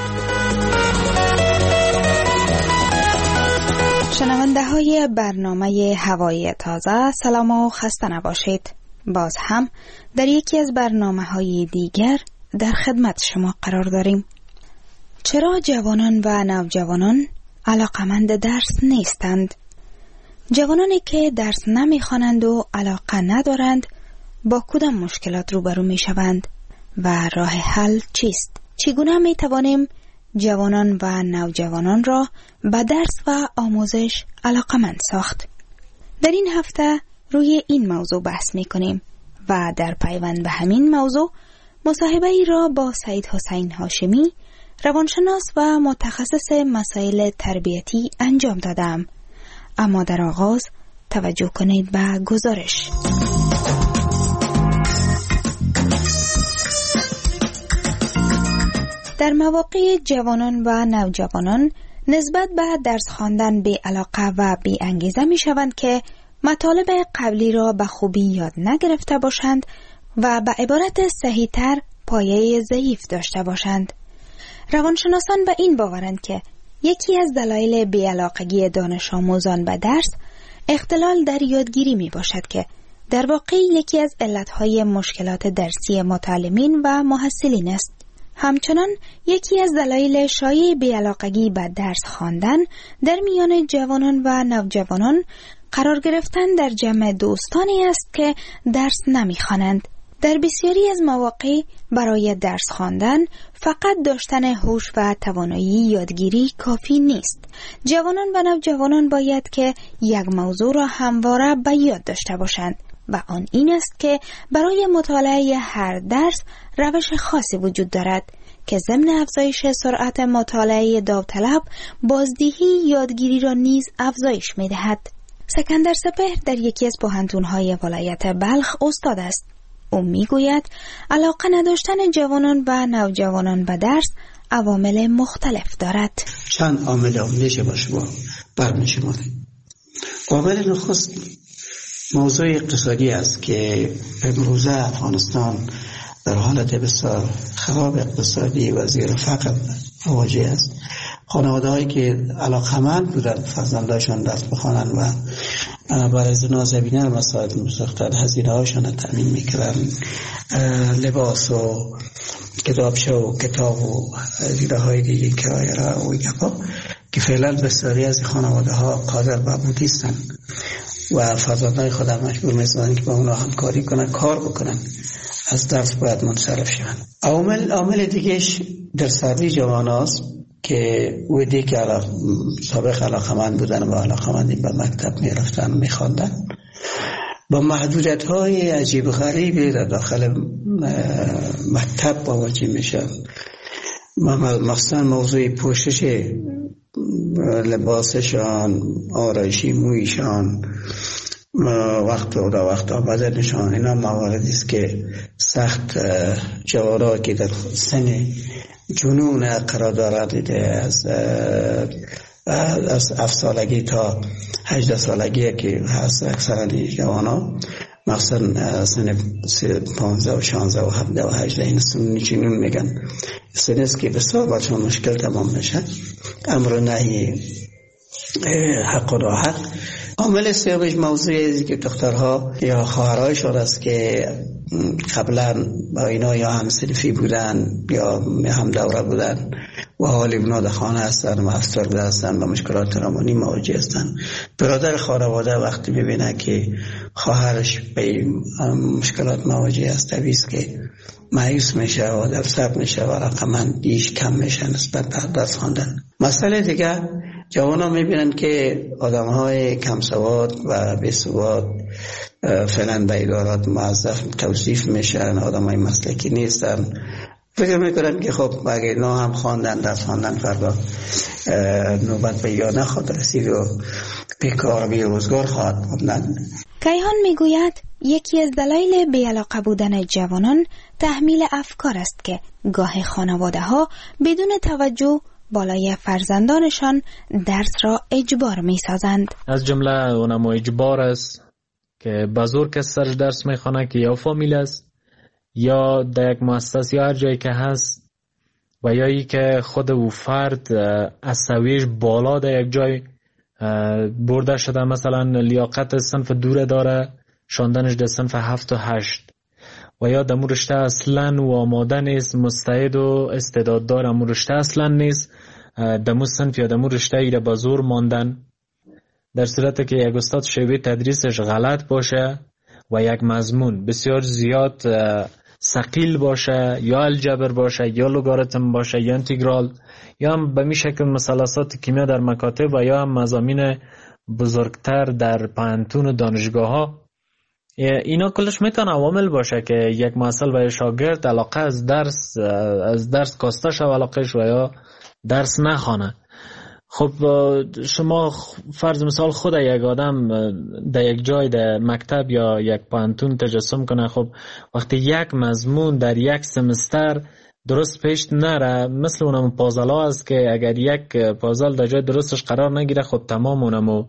شنونده های برنامه هوای تازه، سلام و خسته نباشید. باز هم در یکی از برنامه های دیگر در خدمت شما قرار داریم. چرا جوانان و نوجوانان علاقمند درس نیستند؟ جوانانی که درس نمیخوانند و علاقه ندارند با کدام مشکلات روبرو می شوند و راه حل چیست؟ چگونه می توانیم جوانان و نوجوانان را به درس و آموزش علاقمند ساخت؟ در این هفته روی این موضوع بحث می کنیم و در پیوند به همین موضوع مصاحبه ای را با سعید حسین هاشمی، روانشناس و متخصص مسائل تربیتی انجام دادم. اما در آغاز توجه کنید به گزارش. در مواقع جوانان و نوجوانان نسبت به درس خواندن بی علاقه و بی انگیزه می شوند که مطالب قبلی را به خوبی یاد نگرفته باشند و به عبارت صحیح تر پایه ضعیف داشته باشند. روانشناسان به این باورند که یکی از دلایل بی‌علاقگی دانش آموزان به درس اختلال در یادگیری می باشد که در واقع یکی از علتهای مشکلات درسی متعلمین و محصلین است. همچنان یکی از دلایل شایع بی‌علاقگی به درس خواندن در میان جوانان و نوجوانان قرار گرفتن در جمع دوستانی است که درس نمی‌خوانند. در بسیاری از مواقع برای درس خواندن فقط داشتن هوش و توانایی یادگیری کافی نیست. جوانان و نوجوانان باید که یک موضوع را همواره به یاد داشته باشند و آن این است که برای مطالعه هر درس روش خاصی وجود دارد که ضمن افزایش سرعت مطالعه داوطلب بازدهی یادگیری را نیز افزایش می‌دهد. سکندر سپهر در یکی از پوهنتون‌های ولایت بلخ استاد است. او میگوید علاقه نداشتن جوانان و نوجوانان به درس عوامل مختلف دارد. چند عامل میشه با شما برمی‌شماریم. عامل نخست موضوع اقتصادی است که امروزه افغانستان در حالت بسیار خراب اقتصادی و زیر فقر مواجه است. خانواده هایی که علاقمند بودن فرزنداشون درس بخوانن و برای نازنینان مساعد می‌ساختن، هزینه هاشون رو تامین میکردن، لباس و کتابچه و کتاب و هزینه های دیگه کرایه را و گپا که فعلا بسیاری از خانواده ها قادر به بود نیستن و فرزندان خودم مجبور می‌سازن که با اونا همکاری کنن، کار بکنن، از درس باید منصرف شون. عامل عامل دیگهش در سردی جواناست که او دیگه که سابق علاقمند بودن و علاقمندی به مکتب میرفتن میخواندن با محدودیت های عجیب غریبی در داخل مکتب مواجه میشن. مثلا موضوع پوشش لباسشان، آرایشی مویشان، وقت و وقت آمدنشان، اینا مواردی است که سخت جوارا که در سن جنون قرار دارد، از از هفت سالگی تا هجده سالگی که هست اکثرا جوانا، مثلا سن پانزده و شانزده و هفده و هجده این سن جنون میگن، سن است که بسیار بچه‌ها مشکل تمام میشه. امر نهی حق و ناحق. عامل سومش موضوعی که دخترها یا خواهرایشان است که قبلا با اینا یا همسنفی بودن یا هم دوره بودن و حال اونا در خانه هستن و افسرده هستن و مشکلات روانی مواجه هستن. برادر خانواده وقتی ببینه که خواهرش به مشکلات مواجه است، طبیعیست که مایوس میشه و در سب میشه و رقمندیش کم میشه نسبت به درس خواندن. مسئله دیگه، جوانا میبینن که آدم های کم سواد و بی سواد فعلا به ادارات موظف توصیف میشن، آدم های مسلکی نیستن، فکر میکنن که خب اگه اینا هم خواندن درس خواندن فردا نوبت به یا نخواد رسید و بیکار بی روزگار خواهد بودن. کیهان میگوید یکی از دلایل بی‌علاقه بودن جوانان تحمیل افکار است که گاه خانواده ها بدون توجه بالای فرزندانشان درس را اجبار می سازند. از جمله اونم اجبار است که بزرگ کس سرش درس می خوانه که یا فامیل است یا در یک مؤسسه یا هر جایی که هست و یا ای که خود او فرد از سویش بالا در یک جای برده شده، مثلا لیاقت صنف دوره داره، شاندنش در صنف هفت و هشت، و یا دمو رشته اصلا و آماده نیست، مستعد و استعداد داره، امو رشته اصلا نیست، دمو صنف یا دمو رشته ایره با زور ماندن، در صورت که یک استاد شیوه تدریسش غلط باشه و یک مضمون بسیار زیاد ثقیل باشه، یا الجبر باشه یا لوگاریتم باشه یا انتگرال یا هم به می شکل مثلثات کیمیا در مکاتب و یا هم مضامین بزرگتر در پانتون و دانشگاه ها، اینا کلش میتونه عوامل باشه که یک محصل و شاگرد علاقه از درس از درس کاسته شو علاقهش و یا درس نخوانه. خب شما فرض مثال خود یک آدم در یک جای در مکتب یا یک پانتون تجسم کنه، خب وقتی یک مضمون در یک سمستر درست پیش نره، مثل اونم پازل ها است که اگر یک پازل در جای درستش قرار نگیره، خب تمام اونم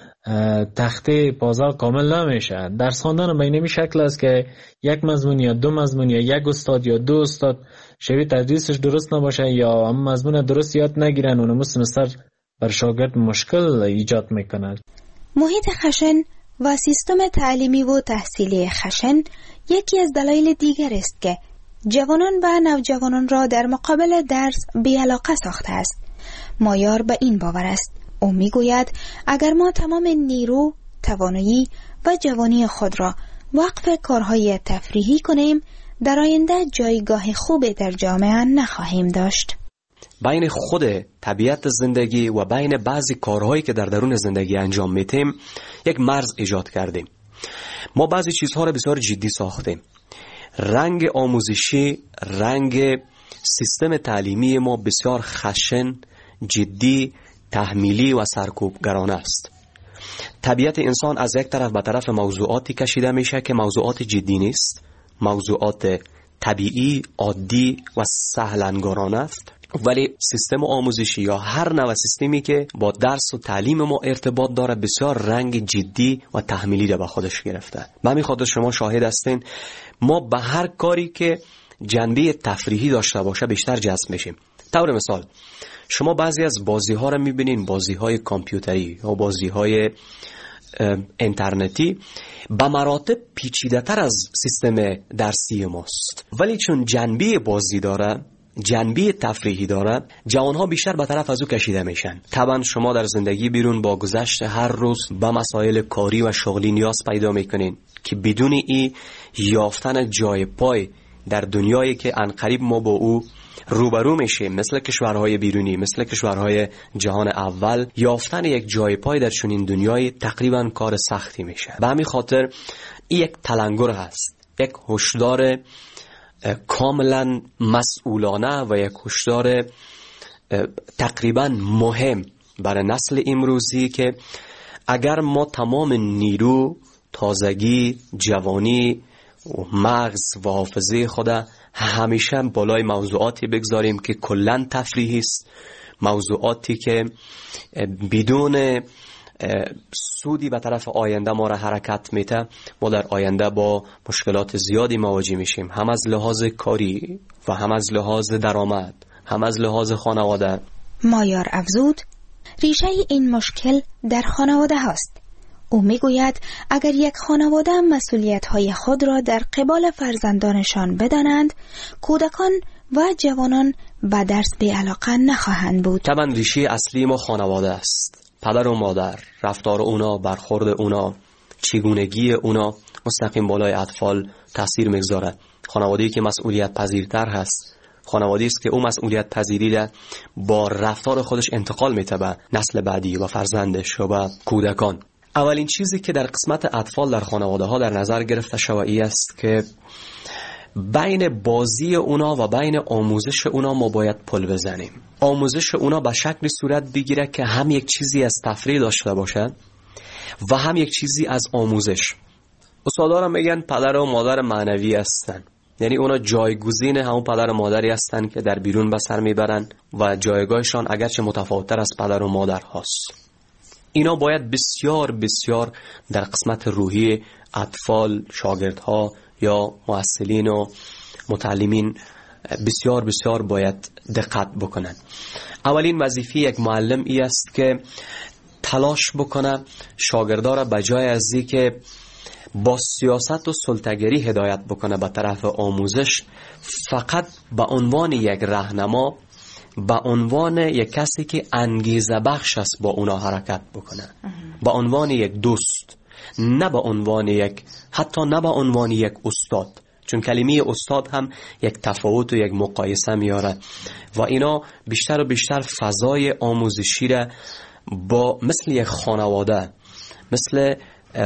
تخته پازل کامل نمیشه. درس خواندن به این شکل است که یک مضمون یا دو مضمون یا یک استاد یا دو استاد شوی تدریسش درست نباشه یا هم مضمون درست یاد نگیرن، اونم سمستر بر شاگرد مشکل ایجاد میکنه. محیط خشن و سیستم تعلیمی و تحصیلی خشن یکی از دلایل دیگر است که جوانان و نوجوانان را در مقابل درس بی‌علاقه ساخته است. مایار به این باور است. او میگوید اگر ما تمام نیرو، توانایی و جوانی خود را وقف کارهای تفریحی کنیم، در آینده جایگاه خوب در جامعه نخواهیم داشت. بین خود طبیعت زندگی و بین بعضی کارهایی که در درون زندگی انجام میتیم یک مرز ایجاد کردیم. ما بعضی چیزها را بسیار جدی ساختیم. رنگ آموزشی، رنگ سیستم تعلیمی ما بسیار خشن، جدی، تحمیلی و سرکوبگرانه است. طبیعت انسان از یک طرف به طرف موضوعاتی کشیده میشه که موضوعات جدی نیست، موضوعات طبیعی، عادی و سهلنگارانه است، ولی سیستم آموزشی یا هر نوع سیستمی که با درس و تعلیم ما ارتباط داره بسیار رنگ جدی و تحمیلی را به خودش گرفته. به همین خاطر شما شاهد هستین ما به هر کاری که جنبه تفریحی داشته باشه بیشتر جذب میشیم. طور مثال شما بعضی از بازی ها را میبینین، بازی های کامپیوتری یا بازی های اینترنتی به مراتب پیچیده تر از سیستم درسی ماست، ولی چون جنبه بازی داره، جنبه تفریحی داره، جوانها بیشتر به طرف از او کشیده میشن. طبعا شما در زندگی بیرون با گذشت هر روز به مسائل کاری و شغلی نیاز پیدا میکنین که بدون ای یافتن جای پای در دنیایی که عنقریب ما با او روبرو میشیم، مثل کشورهای بیرونی، مثل کشورهای جهان اول، یافتن یک جای پای در چنین دنیای تقریبا کار سختی میشه. به همین خاطر این یک تلنگر هست، یک هشدار کاملا مسئولانه و یک هشدار تقریبا مهم برای نسل امروزی که اگر ما تمام نیرو، تازگی، جوانی، مغز و حافظه خود همیشه بالای موضوعاتی بگذاریم که کلن تفریحی است، موضوعاتی که بدون سودی به طرف آینده ما را حرکت میده، ما در آینده با مشکلات زیادی مواجه میشیم، هم از لحاظ کاری و هم از لحاظ درآمد، هم از لحاظ خانواده. مایار افزود ریشه این مشکل در خانواده هاست. او میگوید اگر یک خانواده مسئولیت‌های خود را در قبال فرزندانشان بدانند، کودکان و جوانان به درس بی‌علاقه نخواهند بود. طبعا ریشه اصلی ما خانواده است. پدر و مادر، رفتار اونا، برخورد اونا، چگونگی اونا مستقیم بالای اطفال تاثیر میگذاره. خانواده‌ای که مسئولیت پذیرتر هست، خانواده‌ای است که اون مسئولیت پذیری را با رفتار خودش انتقال میده به نسل بعدی و فرزندش و به کودکان. اولین چیزی که در قسمت اطفال در خانواده ها در نظر گرفته شوی است که بین بازی اونا و بین آموزش اونا ما باید پل بزنیم. آموزش اونا به شکلی صورت بگیره که هم یک چیزی از تفریح داشته باشه و هم یک چیزی از آموزش. استادارم میگن پدر و مادر معنوی هستن، یعنی اونا جایگزین همون پدر و مادری هستن که در بیرون به سر میبرن و جایگاهشان اگرچه متفاوت‌تر از پدر و مادر هست. اینا باید بسیار بسیار در قسمت روحی اطفال، شاگردها یا معلمین و متعلمین بسیار بسیار باید دقت بکنن. اولین وظیفه یک معلم ای است که تلاش بکنه شاگردا را بجای از اینکه با سیاست و سلطه‌گری هدایت بکنه به طرف آموزش، فقط به عنوان یک راهنما، به عنوان یک کسی که انگیزه بخش است با اونا حرکت بکنه، به عنوان یک دوست، نه به عنوان یک، حتی نه به عنوان یک استاد، چون کلمه استاد هم یک تفاوت و یک مقایسه میاره و اینا بیشتر و بیشتر فضای آموزشی را با مثل یک خانواده، مثل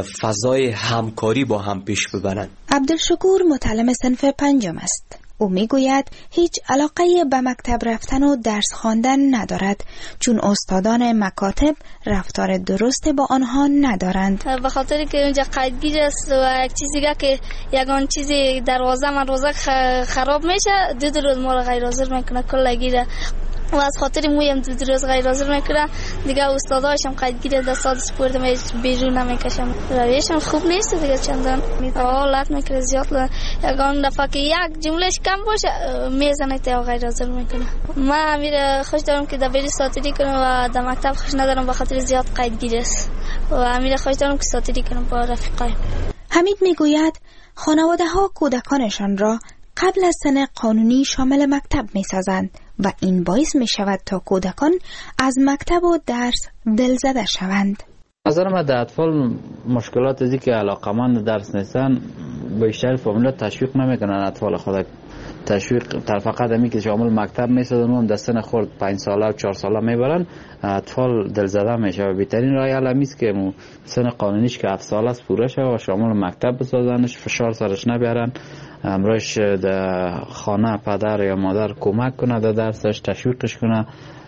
فضای همکاری با هم پیش ببرن. عبدالشکور متعلم صنف پنجم است. او میگوید هیچ علاقه به مکتب رفتن و درس خواندن ندارد، چون استادان مکاتب رفتار درست با آنها ندارند. به خاطر که اونجا قیدگیر است و یک چیزی که یگان چیزی دروازه من روزه خراب میشه، دو دو روز ما را غیر حاضر میکنه کل گیره و از خاطر مویم دو دو روز غیر حاضر میکنه دیگه. استاداشم قیدگیر دستات سپورت می بیرون نمیکشم، رویشم خوب نیست دیگه، چندان حالت میکنه زیاد. یگان دفعه که یک جملهش کم باشه میزنه تا غیر حاضر میکنه. من میره خوش دارم که دبیر ساتری کنم و در مکتب خوش ندارم به خاطر زیاد قیدگیر است و میره خوش دارم که ساتری کنم با رفیقایم. حمید میگوید خانواده ها کودکانشان را قبل از سن قانونی شامل مکتب میسازند و این باعث می شود تا کودکان از مکتب و درس دلزده شوند. نظر من در اطفال مشکلات ازی که علاقمند درس نیستن بیشتر فامیلا تشویق نمیکنن اطفال خود. تشویق در فقط همی که شامل مکتب میسازن و در سن خورد پنج ساله و چهار ساله میبرن، اطفال دلزده میشه و بهترین راه حل همیست که سن قانونیش که هفت ساله است پوره شه و شامل مکتب بسازنش، فشار سرش نبیارن، امروش در خانه پدر یا مادر کمک کنه در درسش، تشویقش کنه،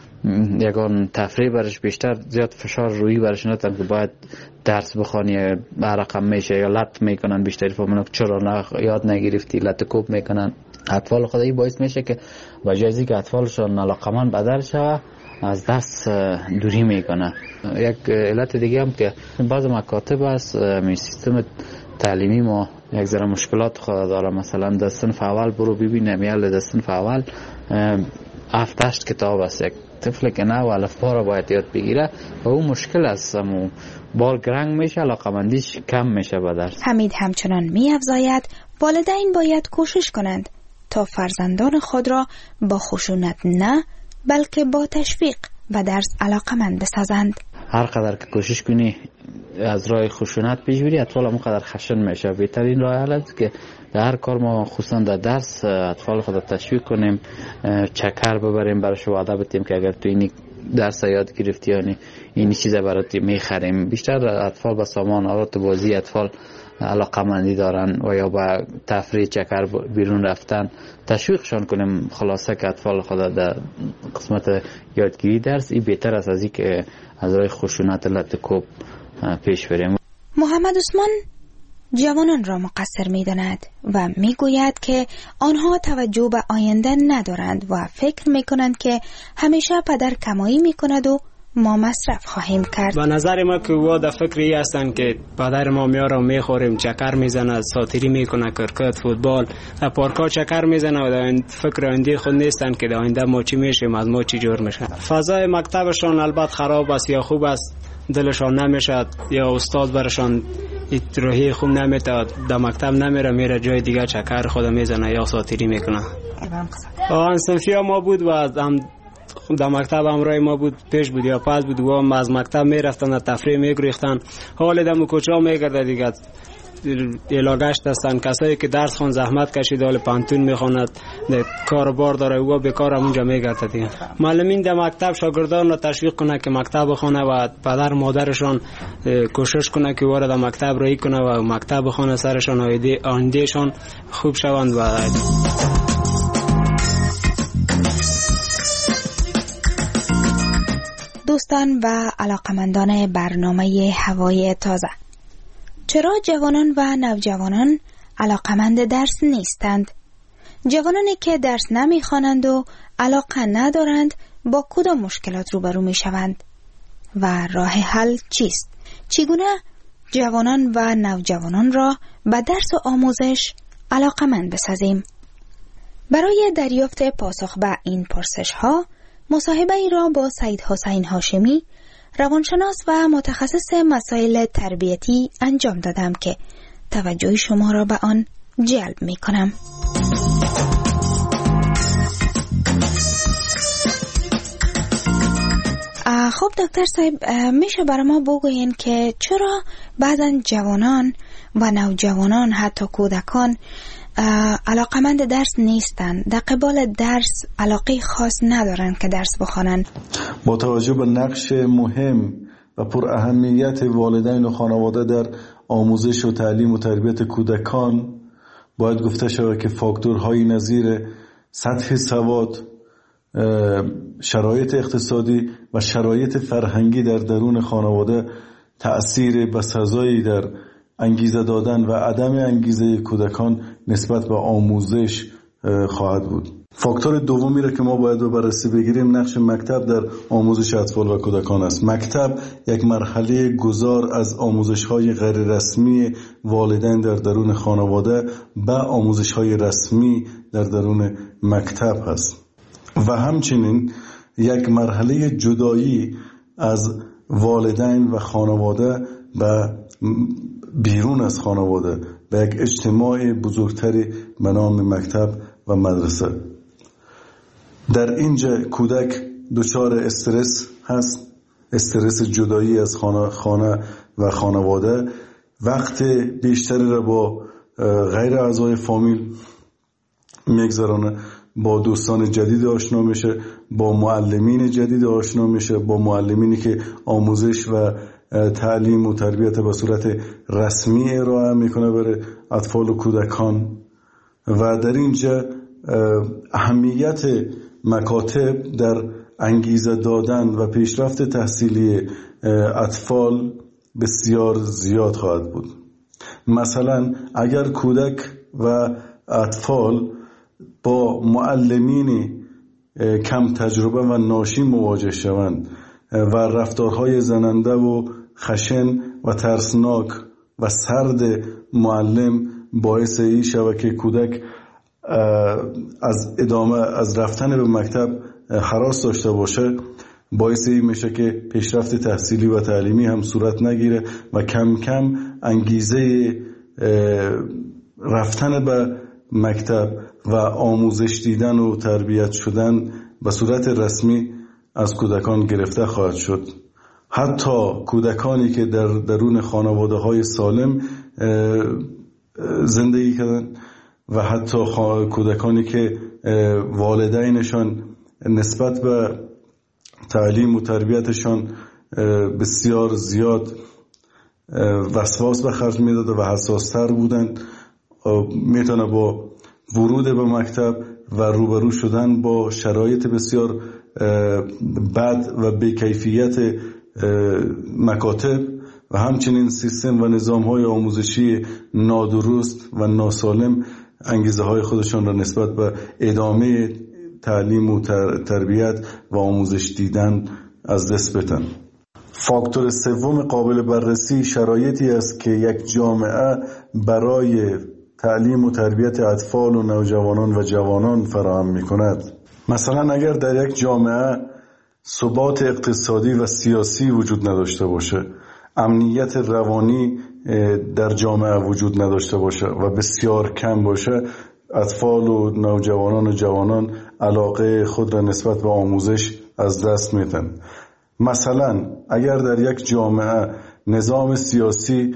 یکان تفریح برش بیشتر، زیاد فشار روی برش نتن که باید درس بخوانی رقم میشه یا لط میکنن. بیشتر فهمونن که چرا نه یاد نگرفتی، لط کوب میکنن اطفال خود. این باعث میشه که وجازی که اطفالشون علاقمند بدر شوه از دست دوری میکنه. یک علت دیگه هم که بعض مکاتب است می سیستم تعلیمی ما یک ذره مشکلات خود داره. مثلا در صنف اول برو ببینم یا در صنف اول هفت هشت کتاب است. یک طفل که نه و الفبا را باید یاد بگیره و اون مشکل است، و بال گرنگ میشه، علاقمندیش کم میشه به درس. حمید همچنان می‌افزاید والدین باید کوشش کنند تا فرزندان خود را با خشونت نه بلکه با تشویق و درس علاقمند بسازند. هر قدر که کوشش کنی از راه خشونت پیش بری، اطفال هم قدر خشن میشه. بهترین راه حل است که در هر کار ما خصوصا در درس اطفال خود تشویق کنیم، چکر ببریم، براش وعده بدیم که اگر تو این درس یاد گرفتی یعنی این چیزا برات میخریم. بیشتر اطفال با سامان آلات بازی اطفال علاقمندی دارن و یا با تفریح چکر بیرون رفتن تشویقشان کنیم. خلاصه که اطفال خود در قسمت یادگیری درس این بهتر است از این که از راه خشونت لطکوب پیش بریم. محمد عثمان جوانان را مقصر می داند و می گوید که آنها توجه به آینده ندارند و فکر می کنند که همیشه پدر کمایی می کند و ما مصرف خواهیم کرد. به نظر ما که وا در فکر ای هستند که پدر ما میاره و میخوریم، چکر میزنه، ساتری میکنه، کرکت، فوتبال، در پارکا چکر میزنه و در فکر آینده خود نیستند که در آینده ما چی میشیم، از ما چی جور میشه. فضای مکتبشان البته خراب است یا خوب است، دلشان نمیشه یا استاد برشان روحی خوب نمیده، در مکتب نمیره، میره جای دیگه چکر خود میزنه یا ساتری میکنه. آن صنفیا ما بود و هم در مکتب همراه ما بود، پیش بود یا پس بود و هم از مکتب میرفتن تفریح میگریختن. حال دم کوچا میگرده دیگه علاقه‌اش هستن. کسایی که درس خون زحمت کشید حال پانتون میخواند، کاربار داره و بیکار همونجا میگرده دیگه. معلمین در مکتب شاگردان را تشویق کنه که مکتب بخونه و پدر مادرشان کوشش کنه که وارد مکتب رایی کنه و مکتب بخونه، سرشان آیندهشان خوب شوند. و دوستان و علاقمندان برنامه هوای تازه، چرا جوانان و نوجوانان علاقمند درس نیستند؟ جوانانی که درس نمیخوانند و علاقه ندارند با کدام مشکلات روبرو میشوند و راه حل چیست؟ چگونه جوانان و نوجوانان را به درس و آموزش علاقمند بسازیم؟ برای دریافت پاسخ به این پرسش ها مصاحبه ای را با سید حسین هاشمی، روانشناس و متخصص مسائل تربیتی انجام دادم که توجه شما را به آن جلب می کنم. خب دکتر صاحب، میشه برای ما بگوین که چرا بعضا جوانان و نوجوانان حتی کودکان علاقمند درس نیستند، در قبال درس علاقه خاص ندارند که درس بخوانند؟ با توجه به نقش مهم و پر اهمیت والدین و خانواده در آموزش و تعلیم و تربیت کودکان باید گفته شود که فاکتورهای نظیر سطح سواد، شرایط اقتصادی و شرایط فرهنگی در درون خانواده تأثیر بسزایی در انگیزه دادن و عدم انگیزه کودکان نسبت به آموزش خواهد بود. فاکتور دومی را که ما باید به بررسی بگیریم نقش مکتب در آموزش اطفال و کودکان است. مکتب یک مرحله گذار از آموزش‌های غیر رسمی والدین در درون خانواده به آموزش‌های رسمی در درون مکتب است و همچنین یک مرحله جدایی از والدین و خانواده و بیرون از خانواده به یک اجتماع بزرگتری به نام مکتب و مدرسه. در اینجا کودک دچار استرس هست، استرس جدایی از خانه, خانه و خانواده، وقت بیشتری را با غیر اعضای فامیل میگذرانه، با دوستان جدید آشنا میشه، با معلمین جدید آشنا میشه، با معلمینی که آموزش و تعلیم و تربیت به صورت رسمی ارائه میکنه برای اطفال و کودکان. و در اینجا اهمیت مکاتب در انگیزه دادن و پیشرفت تحصیلی اطفال بسیار زیاد خواهد بود. مثلا اگر کودک و اطفال با معلمین کم تجربه و ناشی مواجه شوند و رفتارهای زننده و خشن و ترسناک و سرد معلم باعث این شود که کودک از ادامه از رفتن به مکتب هراس داشته باشه باعث این میشه که پیشرفت تحصیلی و تعلیمی هم صورت نگیره و کم کم انگیزه رفتن به مکتب و آموزش دیدن و تربیت شدن به صورت رسمی از کودکان گرفته خواهد شد. حتی کودکانی که در درون خانواده های سالم زندگی کردن و حتی کودکانی که والدینشان نسبت به تعلیم و تربیتشان بسیار زیاد وسواس به خرج میداد و حساستر بودن، میتونه با ورود به مکتب و روبرو شدن با شرایط بسیار بد و بی‌کیفیت مکاتب و همچنین سیستم و نظام‌های آموزشی نادرست و ناسالم انگیزه های خودشان را نسبت به ادامه تعلیم و تربیت و آموزش دیدن از دست بدن. فاکتور سوم قابل بررسی شرایطی است که یک جامعه برای تعلیم و تربیت اطفال و نوجوانان و جوانان فراهم می‌کند. مثلا اگر در یک جامعه ثبات اقتصادی و سیاسی وجود نداشته باشه، امنیت روانی در جامعه وجود نداشته باشه و بسیار کم باشه، اطفال و نوجوانان و جوانان علاقه خود را نسبت به آموزش از دست میدن. مثلا اگر در یک جامعه نظام سیاسی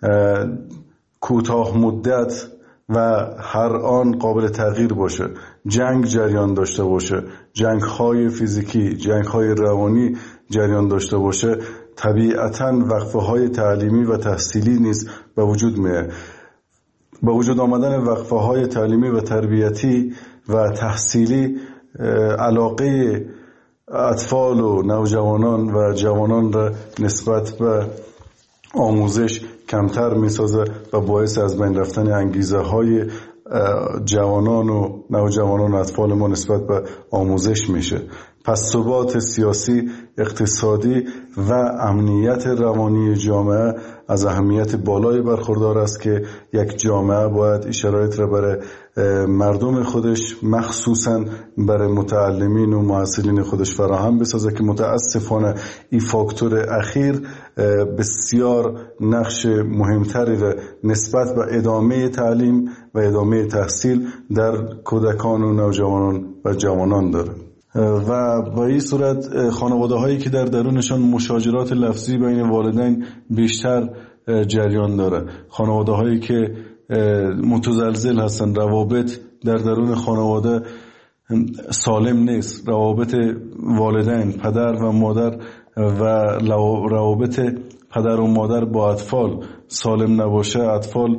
کوتاه مدت و هر آن قابل تغییر باشه، جنگ جریان داشته باشه، جنگ های فیزیکی، جنگ های روانی جریان داشته باشه، طبیعتاً وقفه های تعلیمی و تحصیلی نیز به وجود میاد. با وجود آمدن وقفه های تعلیمی و تربیتی و تحصیلی، علاقه اطفال و نوجوانان و جوانان را نسبت به آموزش کمتر میسازه و باعث از بین رفتن انگیزه های جوانان و نوجوانان و اطفال ما نسبت به آموزش میشه. پس ثبات سیاسی، اقتصادی و امنیت روانی جامعه از اهمیت بالای برخوردار است که یک جامعه باید این شرایط را برای مردم خودش، مخصوصاً برای متعلمین و محصلین خودش فراهم بسازه که متاسفانه این فاکتور اخیر بسیار نقش مهمتری را نسبت به ادامه تعلیم و ادامه تحصیل در کودکان و نوجوانان و جوانان داره. و با این صورت خانواده هایی که در درونشان مشاجرات لفظی بین والدین بیشتر جریان داره، خانواده هایی که متزلزل هستن، روابط در درون خانواده سالم نیست، روابط والدین، پدر و مادر و روابط پدر و مادر با اطفال سالم نباشه، اطفال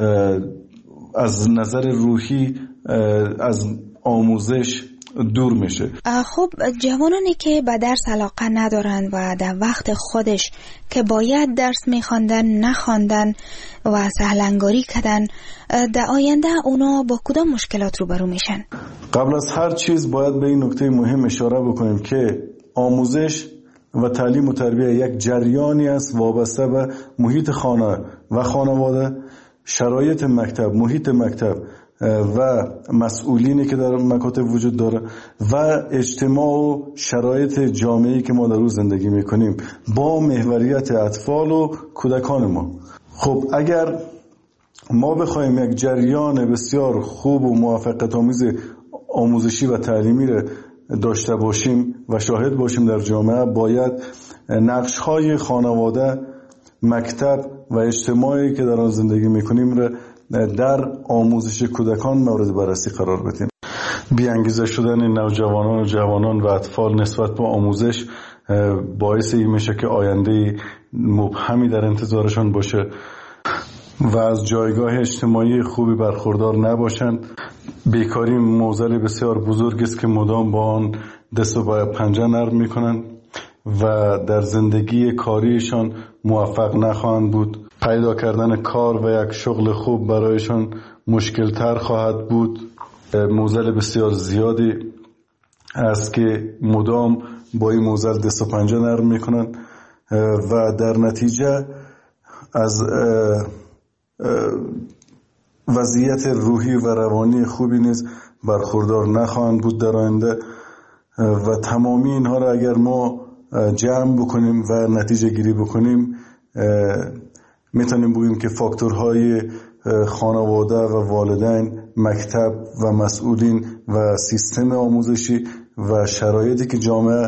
از نظر روحی از آموزش دور میشه. خب جوانانی که به درس علاقه ندارن و در وقت خودش که باید درس میخواندن نخواندن و سهلنگاری کردن، در آینده اونا با کدام مشکلات روبرو میشن؟ قبل از هر چیز باید به این نکته مهم اشاره بکنیم که آموزش و تعلیم و تربیت یک جریانی است وابسته به محیط خانه و خانواده، شرایط مکتب، محیط مکتب و مسئولینی که در مکاتب وجود داره و اجتماع و شرایط جامعه‌ای که ما در روز زندگی میکنیم با محوریت اطفال و کودکان ما. خب اگر ما بخوایم یک جریان بسیار خوب و موفقیت‌آمیز آموزشی و تعلیمی را داشته باشیم و شاهد باشیم در جامعه، باید نقش‌های خانواده، مکتب و اجتماعی که در آن زندگی میکنیم را در آموزش کودکان مورد بررسی قرار بدیم. بی‌انگیزه شدن نوجوانان و جوانان و اطفال نسبت به آموزش باعث این میشه که آینده مبهمی در انتظارشان باشه و از جایگاه اجتماعی خوبی برخوردار نباشند. بیکاری معضل بسیار بزرگ است که مدام با آن دست و پنجه نرم میکنند و در زندگی کاریشان موفق نخواهند بود. پیدا کردن کار و یک شغل خوب برایشان مشکل تر خواهد بود. معضل بسیار زیادی است که مدام با این معضل دست و پنجه نرم میکنن و در نتیجه از وضعیت روحی و روانی خوبی نیز برخوردار نخواهند بود در آینده و تمامی اینها را اگر ما جمع بکنیم و نتیجه گیری بکنیم میتونیم بگیم که فاکتورهای خانواده و والدین، مکتب و مسئولین و سیستم آموزشی و شرایطی که جامعه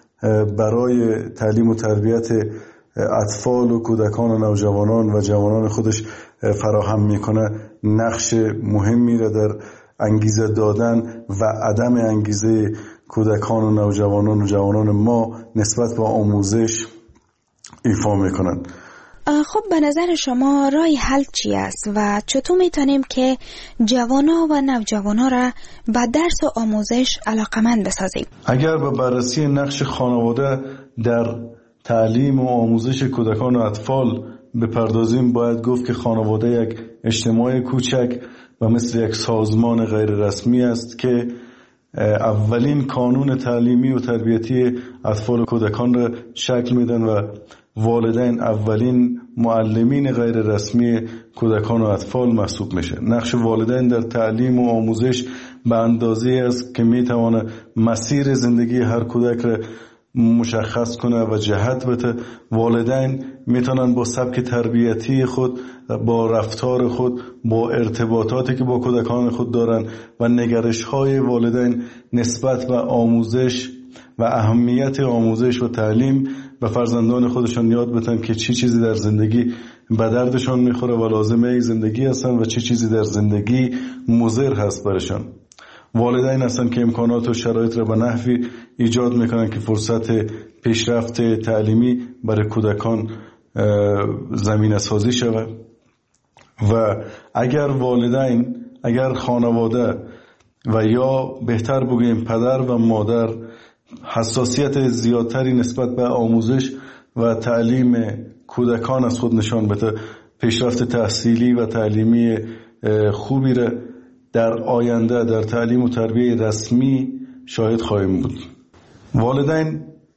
برای تعلیم و تربیت اطفال و کودکان و نوجوانان و جوانان خودش فراهم میکنه نقش مهمی را در انگیزه دادن و عدم انگیزه کودکان و نوجوانان و جوانان ما نسبت به آموزش ایفا میکنن. خب به نظر شما راه حل چی است و چطور میتونیم که جوانا و نوجوانا را به درس و آموزش علاقمند بسازیم؟ اگر به بررسی نقش خانواده در تعلیم و آموزش کودکان و اطفال بپردازیم، باید گفت که خانواده یک اجتماع کوچک و مثل یک سازمان غیر رسمی است که اولین کانون تعلیمی و تربیتی اطفال و کودکان را شکل میدن و والدین اولین معلمین غیر رسمی کودکان و اطفال محسوب میشه. نقش والدین در تعلیم و آموزش به اندازه است که میتونه مسیر زندگی هر کودک را مشخص کنه و جهت بده. والدین میتونن با سبک تربیتی خود، با رفتار خود، با ارتباطاتی که با کودکان خود دارن و نگرش های والدین نسبت به آموزش و اهمیت آموزش و تعلیم به فرزندان خودشان یاد بدن که چی چیزی در زندگی به دردشان میخوره و لازمه زندگی هستن و چی چیزی در زندگی مضر هست برشان. والدین هستن که امکانات و شرایط را به نحوی ایجاد میکنن که فرصت پیشرفت تعلیمی برای کودکان زمینه سازی شود و اگر والدین، اگر خانواده و یا بهتر بگوییم پدر و مادر حساسیت زیادتری نسبت به آموزش و تعلیم کودکان از خود نشان بده، پیشرفت تحصیلی و تعلیمی خوبی را در آینده در تعلیم و تربیت رسمی شاهد خواهیم بود. والدین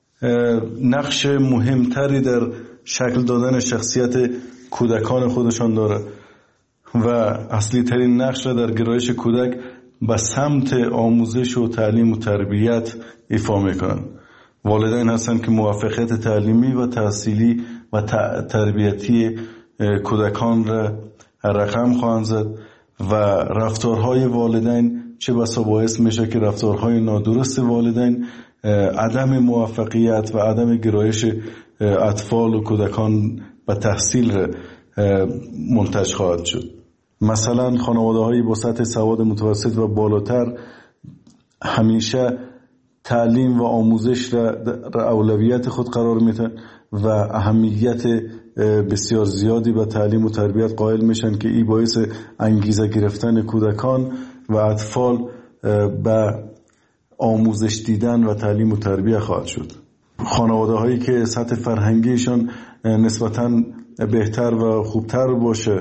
نقش مهمتری در شکل دادن شخصیت کودکان خودشان داره و اصلی ترین نقش را در گرایش کودک به سمت آموزش و تعلیم و تربیت ایفا میکنن. والدین هستند که موفقیت تعلیمی و تحصیلی و تربیتی کودکان را رقم خواهند زد و رفتارهای والدین چه بسا باعث میشه که رفتارهای نادرست والدین عدم موفقیت و عدم گرایش اطفال و کودکان به تحصیل را منتج خواهد شد. مثلا خانواده‌هایی با سطح سواد متوسط و بالاتر همیشه تعلیم و آموزش را اولویت خود قرار میدن و اهمیت بسیار زیادی به تعلیم و تربیت قائل میشن که این باعث انگیزه گرفتن کودکان و اطفال به آموزش دیدن و تعلیم و تربیت خواهد شد. خانواده هایی که سطح فرهنگیشان نسبتاً بهتر و خوبتر باشه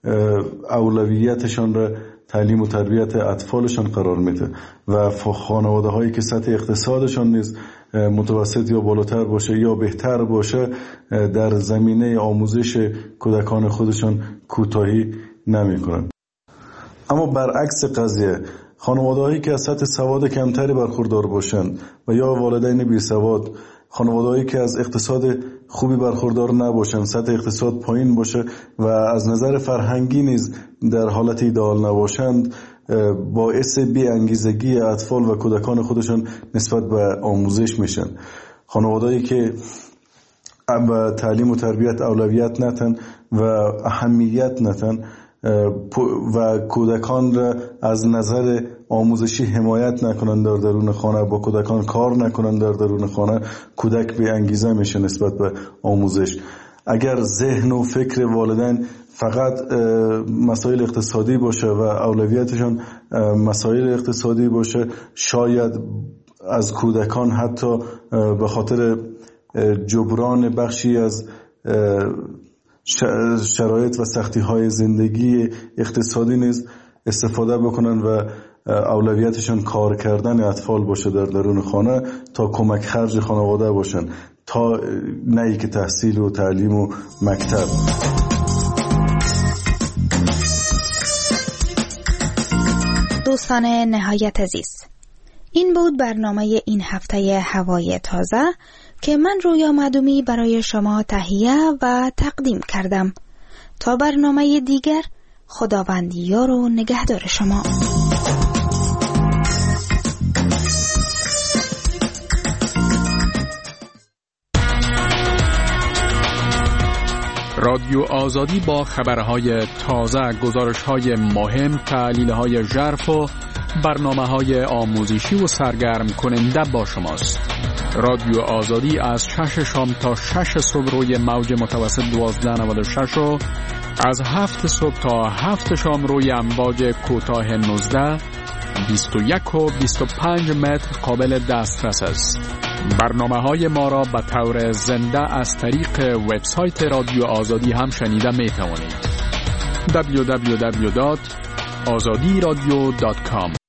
اولویتشان را تعلیم و تربیت اطفالشان قرار میده و خانواده هایی که سطح اقتصادشان نیز متوسط یا بالاتر باشه یا بهتر باشه در زمینه آموزش کودکان خودشان کوتاهی نمی کنند. اما برعکس قضیه خانواده هایی که از سطح سواد کمتری برخوردار باشند و یا والدین بی سواد، خانواده هایی که از اقتصاد خوبی برخوردار نباشند، سطح اقتصاد پایین باشه و از نظر فرهنگی نیز در حالت ایدئال نباشند، باعث بی انگیزگی اطفال و کودکان خودشان نسبت به آموزش میشن. خانواده هایی که به تعلیم و تربیت اولویت نتن و اهمیت نتن و کودکان را از نظر آموزشی حمایت نکنند در درون خانه، با کودکان کار نکنند در درون خانه، کودک بی انگیزه میشه نسبت به آموزش. اگر ذهن و فکر والدین فقط مسائل اقتصادی باشه و اولویتشان مسائل اقتصادی باشه، شاید از کودکان حتی به خاطر جبران بخشی از شرایط و سختی های زندگی اقتصادی نیز استفاده بکنن و اولویتشان کار کردن اطفال باشه در درون خانه تا کمک خرج خانواده باشن، تا نه که تحصیل و تعلیم و مکتب. دوستان نهایت عزیز، این بود برنامه این هفته هوای تازه که من رویا معدومی برای شما تهیه و تقدیم کردم. تا برنامه دیگر، خداوند یار و نگهدار شما. رادیو آزادی با خبرهای تازه، گزارشهای مهم، تحلیلهای ژرف و برنامه‌های آموزشی و سرگرم کننده با شماست. رادیو آزادی از شش شام تا شش صبح روی موج متوسط دوازده نود و شش و از هفت صبح تا هفت شام روی امواج کوتاه نوزده، بیست و یک و بیست و پنج متر قابل دسترس است. برنامه‌های ما را به طور زنده از طریق وبسایت رادیو آزادی هم شنیده می توانید. دبلیو دبلیو دبلیو دات آزادی رادیو دات کام